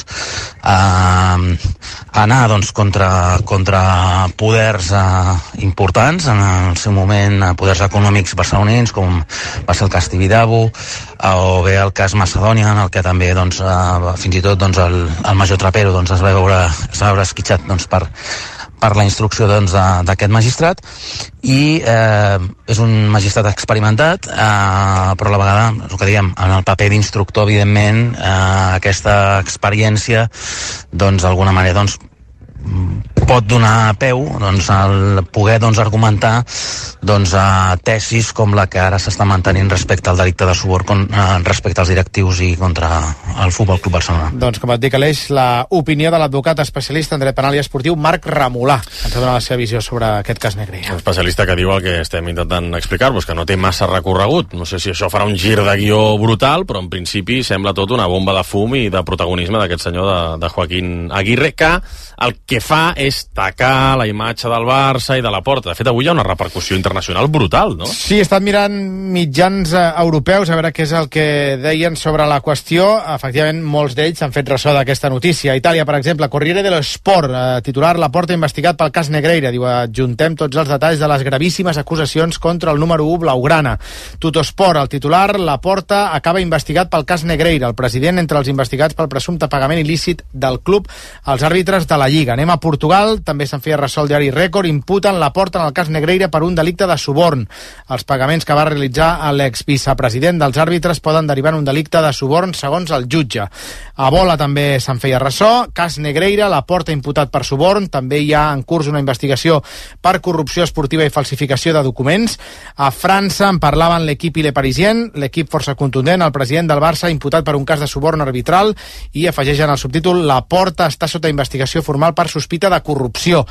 G: uh, anar doncs, contra, contra poders uh, importants en el seu moment, uh, poders econòmics barcelonins com va ser el cas Tibidabo uh, o bé el cas Macedònia, en el que també doncs, uh, fins i tot doncs, el, el major Trapero doncs, es va veure, es va veure esquitxat doncs, per per la instrucció doncs, d'aquest magistrat, i eh, és un magistrat experimentat, eh, però a la vegada, és el que diguem, en el paper d'instructor, evidentment, eh, aquesta experiència, doncs, d'alguna manera, doncs, pot donar peu doncs, al poder doncs, argumentar doncs, a tesis com la que ara s'està mantenint respecte al delicte de suborn con, eh, respecte als directius i contra el Futbol Club Barcelona.
D: Doncs com et dic, Aleix, l'opinió de l'advocat especialista en dret penal i esportiu Marc Ramolà, que ens ha donat la seva visió sobre aquest cas Negreira.
C: Un especialista que diu el que estem intentant explicar-vos, que no té massa recorregut. No sé si això farà un gir de guió brutal, però en principi sembla tot una bomba de fum i de protagonisme d'aquest senyor de, de Joaquín Aguirre, que el que fa és tacar la imatge del Barça i de la Porta. De fet, avui hi ha una repercussió internacional brutal, no?
D: Sí, he estat mirant mitjans eh, europeus a veure què és el que deien sobre la qüestió. Efectivament, molts d'ells han fet ressò d'aquesta notícia. A Itàlia, per exemple, Corriere dello Sport, eh, titular La Porta investigat pel cas Negreira. Diu, adjuntem tots els detalls de les gravíssimes acusacions contra el número u blaugrana. Tuttosport, el titular, La Porta acaba investigat pel cas Negreira. El president entre els investigats pel presumpte pagament il·lícit del club als àrbitres de la Lliga. Anem a Portugal, també se'n feia ressò el diari Rècord, imputen La Porta en el cas Negreira per un delicte de suborn. Els pagaments que va realitzar l'exvicepresident dels àrbitres poden derivar en un delicte de suborn segons el jutge. A Bola també se'n feia ressò, cas Negreira, La Porta imputat per suborn, també hi ha en curs una investigació per corrupció esportiva i falsificació de documents. A França en parlaven l'equip i Le Parisien, l'equip força contundent, el president del Barça imputat per un cas de suborn arbitral, i afegeixen el subtítol La Porta està sota investigació formal per sospita de corrupció.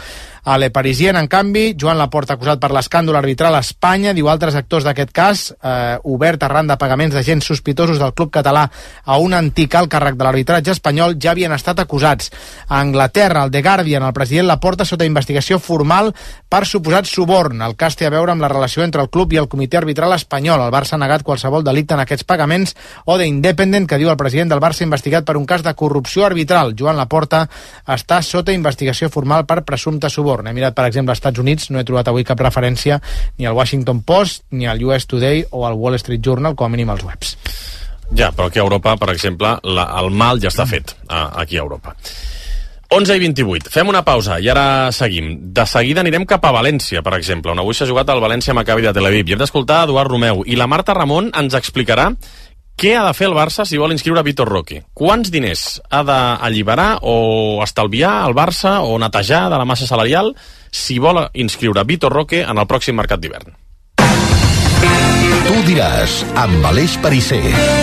D: a Le Parisien. En canvi, Joan Laporta, acusat per l'escàndol arbitral a Espanya, diu altres actors d'aquest cas, eh, obert arran de pagaments d'agents sospitosos del club català a un antic alt càrrec de l'arbitratge espanyol, ja havien estat acusats. A Anglaterra, el The Guardian, el president Laporta sota investigació formal per suposat suborn. El cas té a veure amb la relació entre el club i el comitè arbitral espanyol. El Barça ha negat qualsevol delicte en aquests pagaments. O The Independent, que diu el president del Barça investigat per un cas de corrupció arbitral. Joan Laporta està sota investigació formal per presumpte suborn. He mirat, per exemple, als Estats Units, no he trobat avui cap referència ni al Washington Post, ni al U S Today o al Wall Street Journal, com a mínim als webs.
C: Ja, però aquí a Europa, per exemple, la, el mal ja està fet, a, aquí a Europa. onze i vint-i-vuit. Fem una pausa i ara seguim. De seguida anirem cap a València, per exemple, on avui s'ha jugat el València Maccabi de Tel Aviv. I hem d'escoltar Eduard Romeu. I la Marta Ramon ens explicarà què ha de fer el Barça si vol inscriure Vitor Roque. Quants diners ha d'alliberar o estalviar el Barça o netejar de la massa salarial si vol inscriure Vitor Roque en el pròxim mercat d'hivern.
I: Tu diràs, amb Aleix Parisser.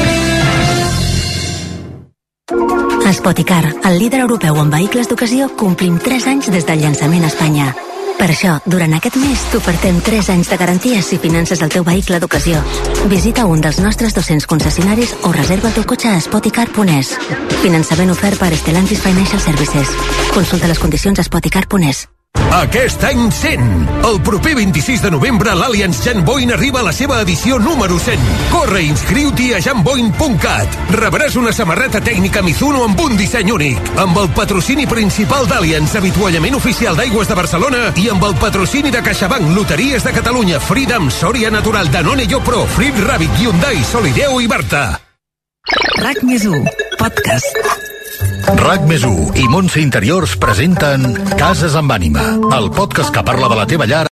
K: A Spoticar, el líder europeu en vehicles d'ocasió, complim tres anys des del llançament a Espanya. Per això, durant aquest mes, t'ofertem tres anys de garanties si finances el teu vehicle d'ocasió. Visita un dels nostres dos-cents concessionaris o reserva el teu cotxe a spoticar punt es. Finançament ofert per Stellantis Financial Services. Consulta les condicions a spoticar punt es.
I: Aquest any cent! El proper vint-i-sis de novembre l'Allianz Jan Boyne arriba a la seva edició número cent. Corre i inscriu-t'hi a jan boyne punt cat. Rebràs una samarreta tècnica Mizuno amb un disseny únic, amb el patrocini principal d'Allianz, avituallament oficial d'Aigües de Barcelona, i amb el patrocini de CaixaBank, Loteries de Catalunya, Freedom, Soria Natural, Danone Yopro, Frit Rabbit, Hyundai, Solideo i Barta.
W: RAC més u, podcast.
I: RAC més u i Montse Interiors presenten Cases amb ànima, el podcast que parla de la teva llar